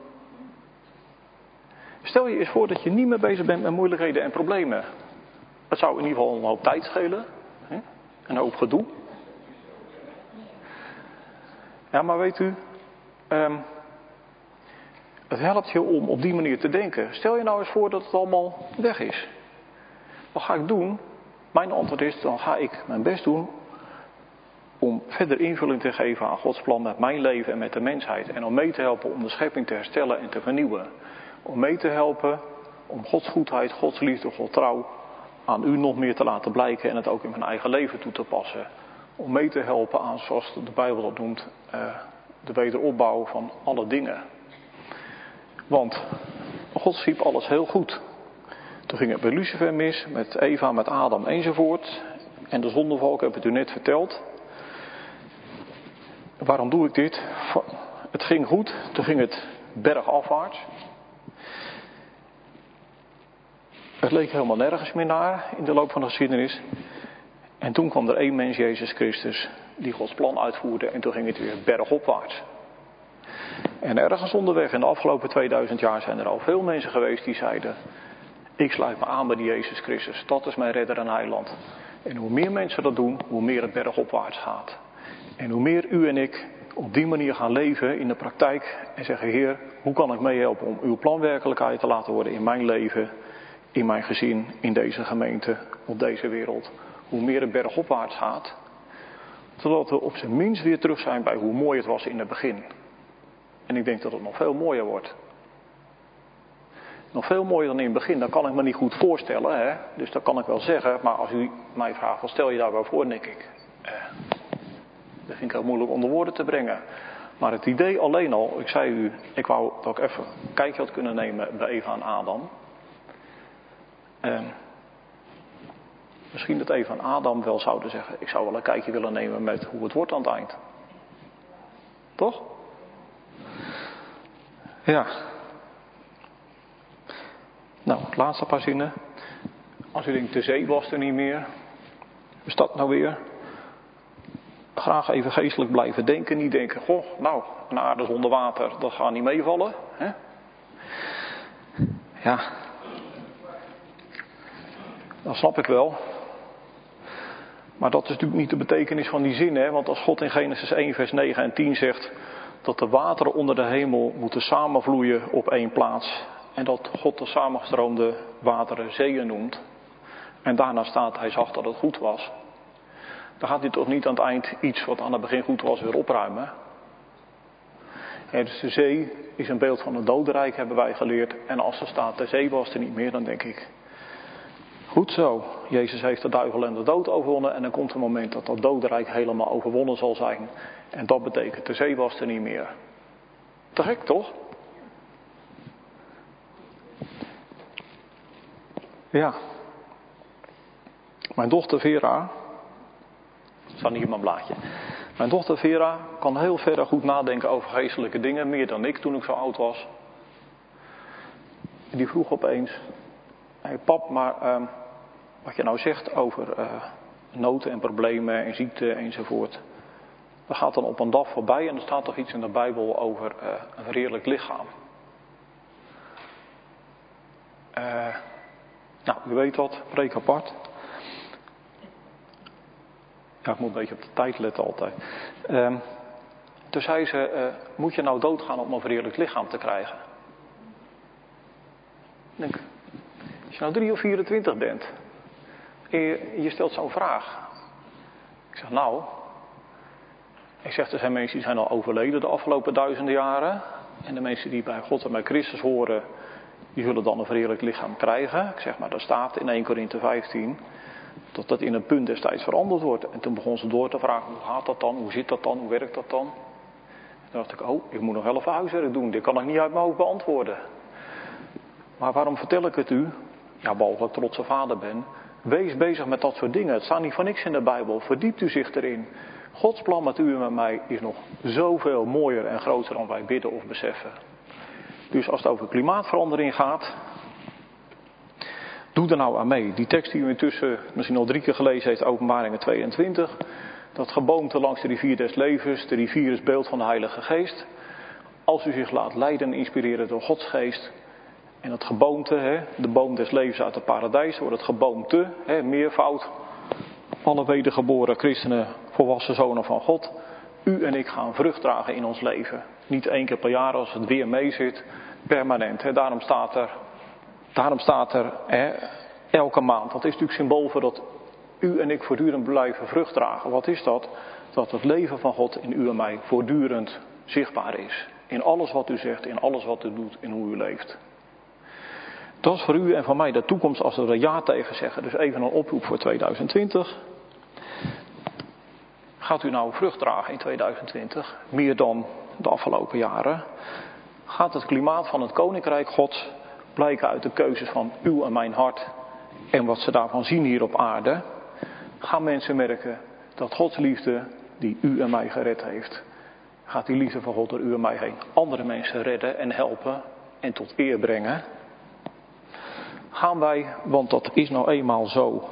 Stel je eens voor dat je niet meer bezig bent met moeilijkheden en problemen. Het zou in ieder geval een hoop tijd schelen. Hè? Een hoop gedoe. Ja, maar weet u, um, het helpt je om op die manier te denken. Stel je nou eens voor dat het allemaal weg is. Wat ga ik doen? Mijn antwoord is, dan ga ik mijn best doen om verder invulling te geven aan Gods plan met mijn leven en met de mensheid. En om mee te helpen om de schepping te herstellen en te vernieuwen. Om mee te helpen om Gods goedheid, Gods liefde, Gods trouw aan u nog meer te laten blijken en het ook in mijn eigen leven toe te passen. Om mee te helpen aan, zoals de Bijbel dat noemt, de wederopbouw van alle dingen. Want God schiep alles heel goed. Toen ging het bij Lucifer mis, met Eva, met Adam enzovoort. En de zondeval, ik heb het u net verteld. Waarom doe ik dit? Het ging goed, toen ging het bergafwaarts. Het leek helemaal nergens meer naar in de loop van de geschiedenis. En toen kwam er één mens, Jezus Christus, die Gods plan uitvoerde. En toen ging het weer bergopwaarts. En ergens onderweg in de afgelopen tweeduizend jaar zijn er al veel mensen geweest die zeiden: ik sluit me aan bij die Jezus Christus. Dat is mijn redder en heiland. En hoe meer mensen dat doen, hoe meer het bergopwaarts gaat. En hoe meer u en ik op die manier gaan leven in de praktijk en zeggen: Heer, hoe kan ik meehelpen om uw plan werkelijkheid te laten worden in mijn leven, in mijn gezin, in deze gemeente, op deze wereld. Hoe meer het bergopwaarts gaat, totdat we op zijn minst weer terug zijn bij hoe mooi het was in het begin. En ik denk dat het nog veel mooier wordt. Nog veel mooier dan in het begin, dat kan ik me niet goed voorstellen. Hè? Dus dat kan ik wel zeggen, maar als u mij vraagt, wat stel je daar wel voor, denk ik. Eh, dat vind ik heel moeilijk onder woorden te brengen. Maar het idee alleen al, ik zei u, ik wou dat ik even een kijkje had kunnen nemen bij Eva en Adam. Eh, misschien dat Eva en Adam wel zouden zeggen, ik zou wel een kijkje willen nemen met hoe het wordt aan het eind. Toch? Ja. Nou, het laatste paar zinnen. Als u denkt, de zee was er niet meer. Is dat nou weer? Graag even geestelijk blijven denken. Niet denken, goh, nou, een aarde zonder water, dat gaat niet meevallen. Hè? Ja. Dat snap ik wel. Maar dat is natuurlijk niet de betekenis van die zin, hè? Want als God in Genesis één vers negen en tien zegt dat de wateren onder de hemel moeten samenvloeien op één plaats. En dat God de samengestroomde wateren zeeën noemt. En daarna staat, hij zag dat het goed was. Dan gaat hij toch niet aan het eind iets wat aan het begin goed was weer opruimen. Ja, dus de zee is een beeld van het dodenrijk, hebben wij geleerd. En als er staat, de zee was er niet meer, dan denk ik, goed zo. Jezus heeft de duivel en de dood overwonnen. En dan komt een moment dat dat dodenrijk helemaal overwonnen zal zijn. En dat betekent, de zee was er niet meer. Te gek, toch? Ja. Mijn dochter Vera, staat niet in mijn blaadje. Mijn dochter Vera kan heel verder goed nadenken over geestelijke dingen, meer dan ik toen ik zo oud was. En die vroeg opeens, hé hey pap, maar uh, wat je nou zegt over uh, noden en problemen en ziekte enzovoort. Dat gaat dan op een dag voorbij en er staat toch iets in de Bijbel over uh, een verheerlijk lichaam. Uh, nou, u weet dat, preek apart. Ja, ik moet een beetje op de tijd letten altijd. Uh, toen zei ze, uh, moet je nou doodgaan om een verheerlijk lichaam te krijgen? Ik denk, als je nou drie of vierentwintig bent, en je, je stelt zo'n vraag. Ik zeg, nou, ik zeg, er zijn mensen die zijn al overleden de afgelopen duizenden jaren. En de mensen die bij God en bij Christus horen, die zullen dan een verheerlijk lichaam krijgen. Ik zeg, maar daar staat in Eerste Korinthe vijftien... dat dat in een punt destijds veranderd wordt. En toen begon ze door te vragen, hoe gaat dat dan? Hoe zit dat dan? Hoe werkt dat dan? En toen dacht ik, oh, ik moet nog wel even huiswerk doen. Dit kan ik niet uit mijn hoofd beantwoorden. Maar waarom vertel ik het u? Ja, behalve dat ik trotse vader ben. Wees bezig met dat soort dingen. Het staat niet voor niks in de Bijbel. Verdiept u zich erin. Gods plan met u en met mij is nog zoveel mooier en groter dan wij bidden of beseffen. Dus als het over klimaatverandering gaat, doe er nou aan mee. Die tekst die u intussen misschien al drie keer gelezen heeft, Openbaringen tweeëntwintig. Dat geboomte langs de rivier des levens. De rivier is beeld van de Heilige Geest. Als u zich laat leiden en inspireren door Gods geest. En dat geboomte, hè, de boom des levens uit het paradijs, wordt het geboomte, hè, meervoud. Alle wedergeboren christenen, volwassen zonen van God. U en ik gaan vrucht dragen in ons leven. Niet één keer per jaar als het weer meezit. Permanent. Hè. Daarom staat er, daarom staat er hè, elke maand. Dat is natuurlijk symbool voor dat u en ik voortdurend blijven vrucht dragen. Wat is dat? dat het leven van God in u en mij voortdurend zichtbaar is. In alles wat u zegt, in alles wat u doet, in hoe u leeft. Dat is voor u en voor mij de toekomst als we er ja tegen zeggen. Dus even een oproep voor tweeduizend twintig. Gaat u nou vrucht dragen in tweeduizend twintig? Meer dan de afgelopen jaren? Gaat het klimaat van het Koninkrijk Gods blijken uit de keuzes van uw en mijn hart en wat ze daarvan zien hier op aarde? Gaan mensen merken dat Gods liefde die u en mij gered heeft, gaat die liefde van God door u en mij heen andere mensen redden en helpen en tot eer brengen? Gaan wij, want dat is nou eenmaal zo,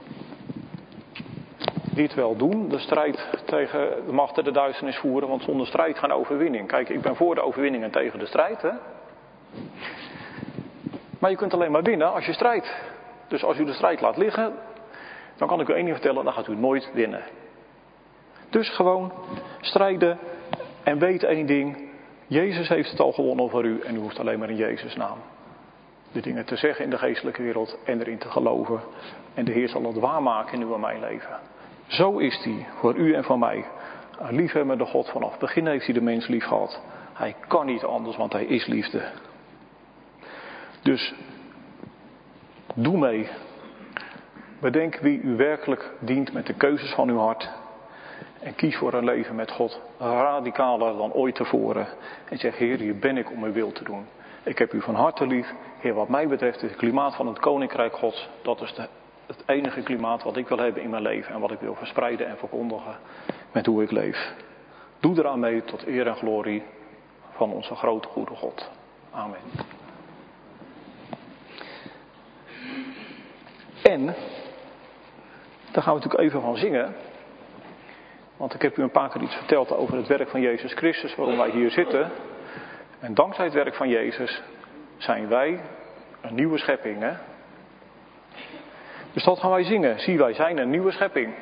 dit wel doen, de strijd tegen de machten de duisternis voeren, want zonder strijd geen overwinning. Kijk, ik ben voor de overwinning en tegen de strijd, hè. Maar je kunt alleen maar winnen als je strijdt. Dus als u de strijd laat liggen, dan kan ik u één ding vertellen, dan gaat u nooit winnen. Dus gewoon strijden en weet één ding, Jezus heeft het al gewonnen voor u en u hoeft alleen maar in Jezus' naam de dingen te zeggen in de geestelijke wereld en erin te geloven. En de Heer zal het waarmaken in uw en mijn leven. Zo is hij voor u en voor mij. Een liefhebbende God, vanaf het begin heeft hij de mens lief gehad. Hij kan niet anders, want hij is liefde. Dus doe mee. Bedenk wie u werkelijk dient met de keuzes van uw hart. En kies voor een leven met God radicaler dan ooit tevoren. En zeg, Heer, hier ben ik om uw wil te doen. Ik heb u van harte lief. Heer, wat mij betreft is het klimaat van het Koninkrijk Gods, dat is de, het enige klimaat wat ik wil hebben in mijn leven. En wat ik wil verspreiden en verkondigen met hoe ik leef. Doe eraan mee tot eer en glorie van onze grote goede God. Amen. En, daar gaan we natuurlijk even van zingen. Want ik heb u een paar keer iets verteld over het werk van Jezus Christus, waarom wij hier zitten. En dankzij het werk van Jezus zijn wij een nieuwe schepping. Hè? Dus dat gaan wij zingen. Zie, wij zijn een nieuwe schepping.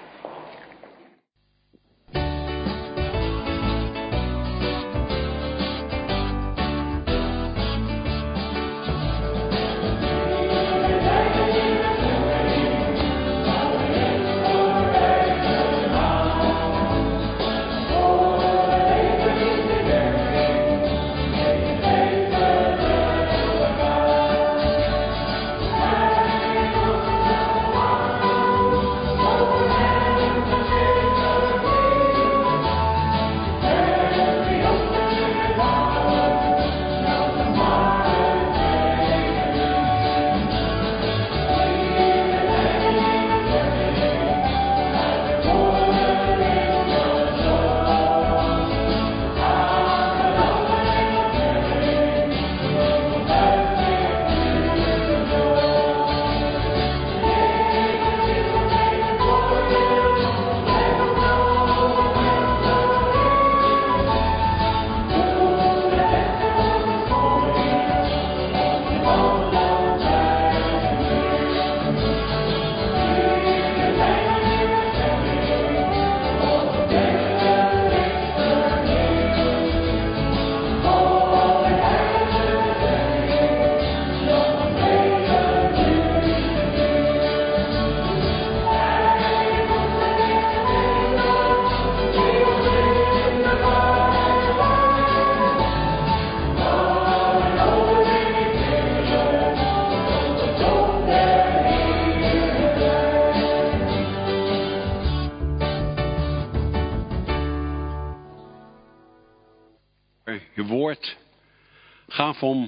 Je woord gaaf om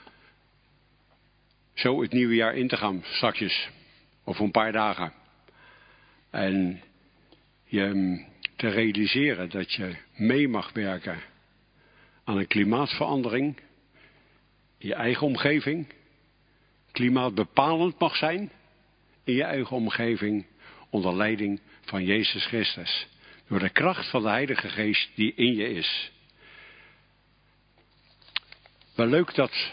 zo het nieuwe jaar in te gaan, straks, over een paar dagen. En je te realiseren dat je mee mag werken aan een klimaatverandering in je eigen omgeving. Klimaatbepalend mag zijn in je eigen omgeving onder leiding van Jezus Christus. Door de kracht van de Heilige Geest die in je is. Wel leuk dat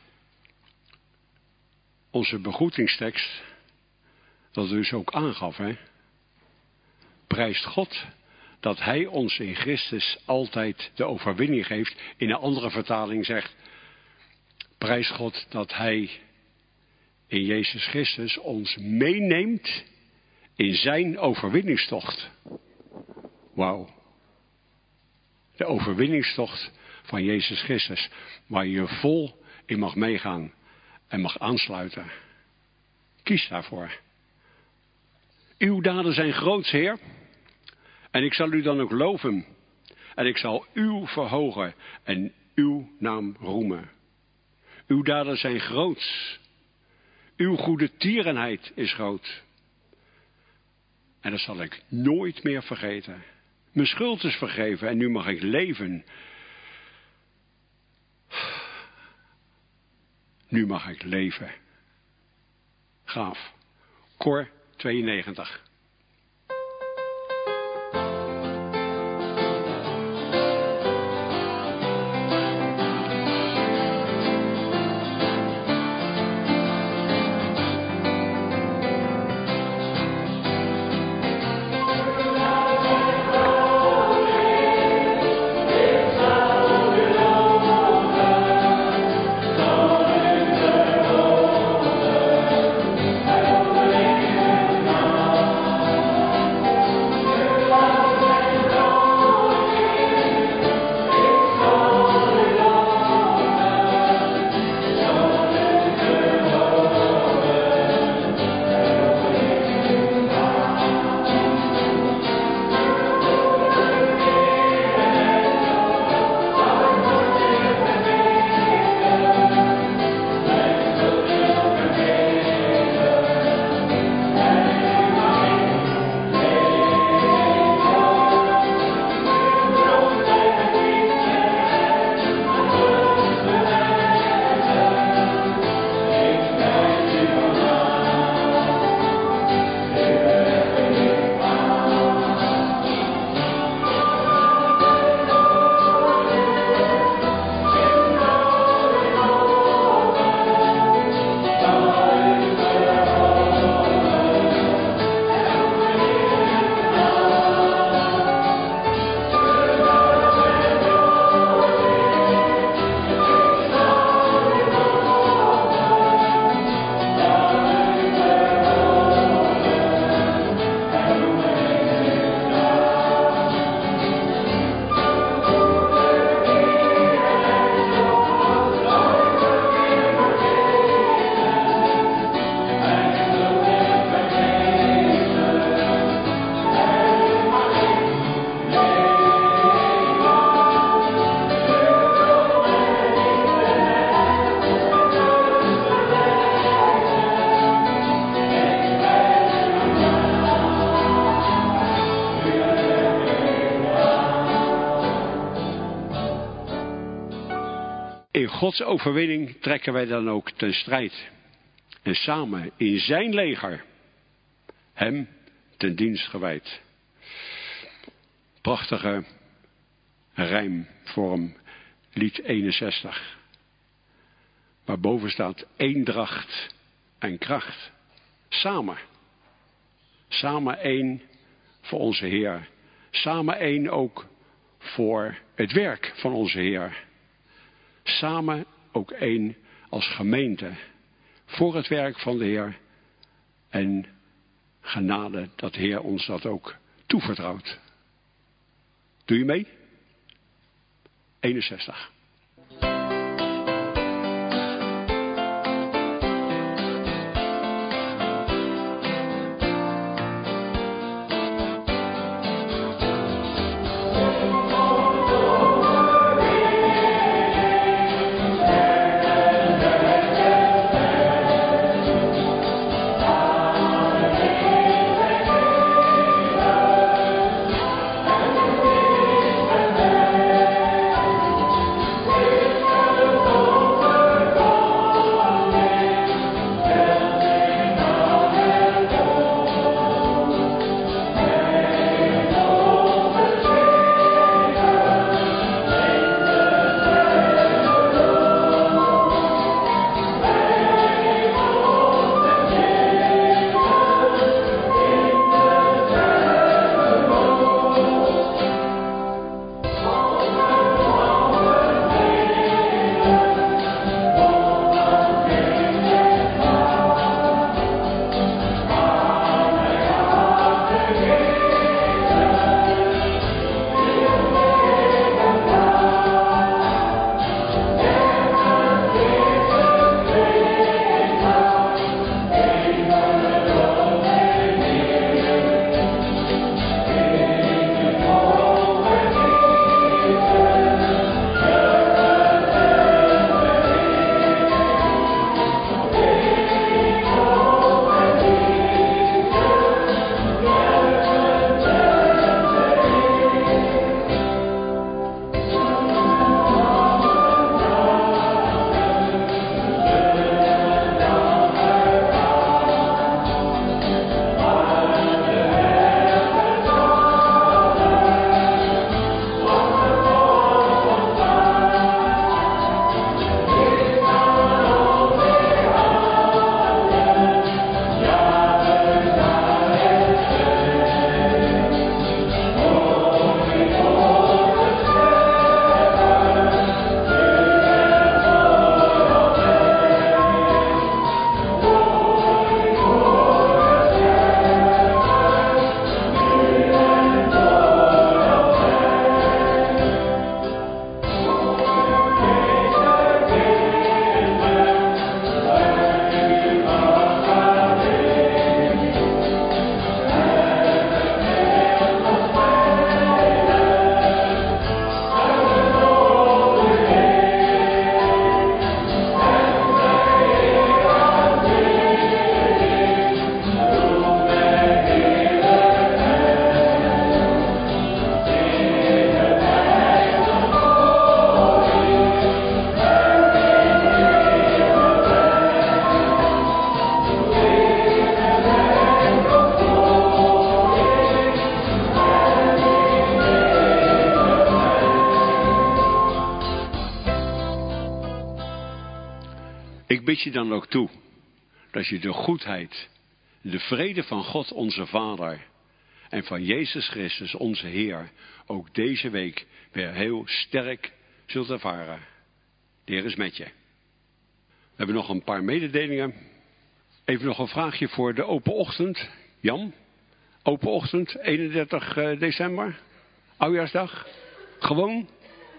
onze begroetingstekst dat dus ook aangaf, hè. Prijst God dat Hij ons in Christus altijd de overwinning geeft. In een andere vertaling zegt, prijst God dat Hij in Jezus Christus ons meeneemt in zijn overwinningstocht. Wauw. De overwinningstocht van Jezus Christus. Waar je vol in mag meegaan en mag aansluiten. Kies daarvoor. Uw daden zijn groots, Heer. En ik zal u dan ook loven. En ik zal u verhogen en uw naam roemen. Uw daden zijn groots. Uw goede tierenheid is groot. En dat zal ik nooit meer vergeten. Mijn schuld is vergeven en nu mag ik leven. Nu mag ik leven. Gaaf. Koor tweeënnegentig. In Gods overwinning trekken wij dan ook ten strijd. En samen in zijn leger hem ten dienst gewijd. Prachtige rijmvorm, lied eenenzestig. Waarboven staat eendracht en kracht. Samen. Samen één voor onze Heer. Samen één ook voor het werk van onze Heer. Samen ook één als gemeente voor het werk van de Heer. En genade dat de Heer ons dat ook toevertrouwt. Doe je mee? eenenzestig. Ik bid je dan ook toe dat je de goedheid, de vrede van God onze Vader en van Jezus Christus onze Heer ook deze week weer heel sterk zult ervaren. De Heer is met je. We hebben nog een paar mededelingen. Even nog een vraagje voor de open ochtend. Jan, open ochtend, eenendertig december, oudjaarsdag. Gewoon?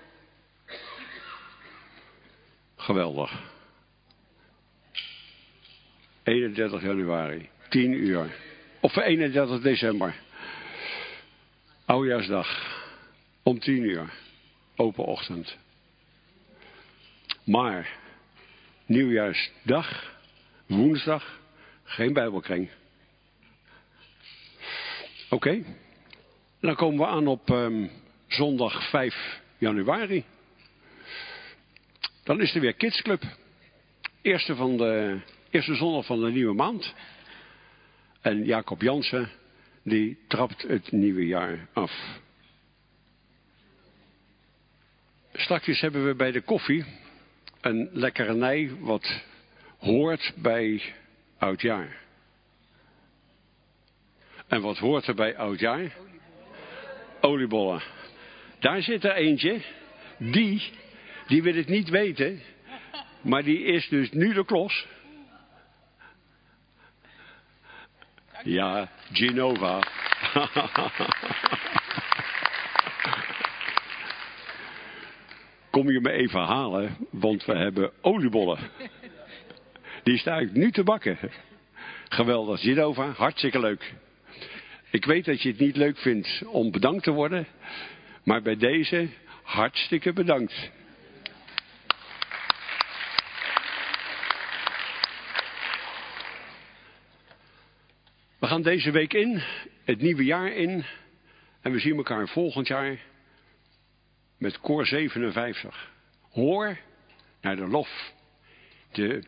Geweldig. eenendertig januari, tien uur. Of eenendertig december. Oudjaarsdag. Om tien uur. Open ochtend. Maar, nieuwjaarsdag, woensdag, geen bijbelkring. Oké. Okay. Dan komen we aan op um, zondag vijf januari. Dan is er weer Kidsclub. Eerste, van de, eerste zondag van de nieuwe maand. En Jacob Jansen, die trapt het nieuwe jaar af. Straks hebben we bij de koffie een lekkernij wat hoort bij oudjaar. En wat hoort er bij oudjaar? Oliebollen. Daar zit er eentje, die, die wil het niet weten, maar die is dus nu de klos. Ja, Genova. Kom je me even halen, want we hebben oliebollen. Die sta ik nu te bakken. Geweldig, Genova, hartstikke leuk. Ik weet dat je het niet leuk vindt om bedankt te worden, maar bij deze hartstikke bedankt. We gaan deze week in, het nieuwe jaar in, en we zien elkaar volgend jaar met koor zevenenvijftig. Hoor naar de lof, de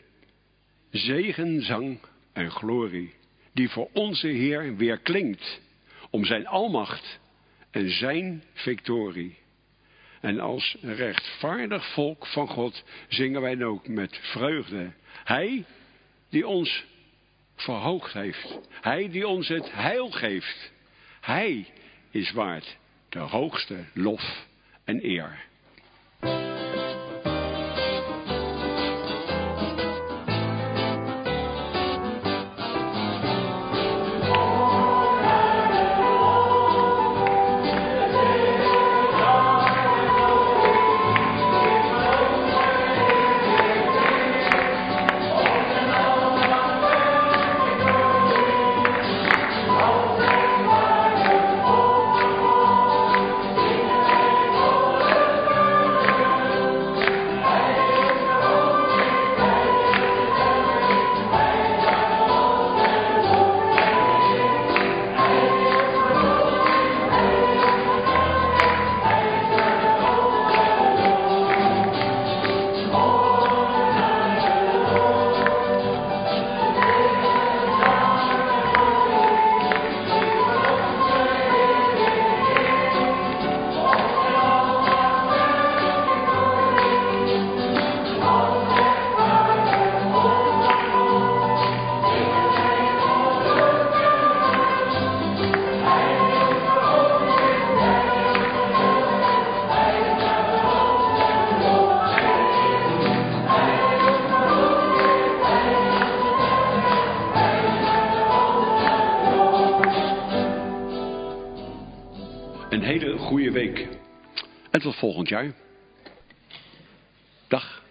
zegenzang en glorie, die voor onze Heer weer klinkt, om zijn almacht en zijn victorie. En als rechtvaardig volk van God zingen wij dan ook met vreugde. Hij die ons verhoogd heeft. Hij die ons het heil geeft. Hij is waard de hoogste lof en eer. Een hele goede week. En tot volgend jaar. Dag.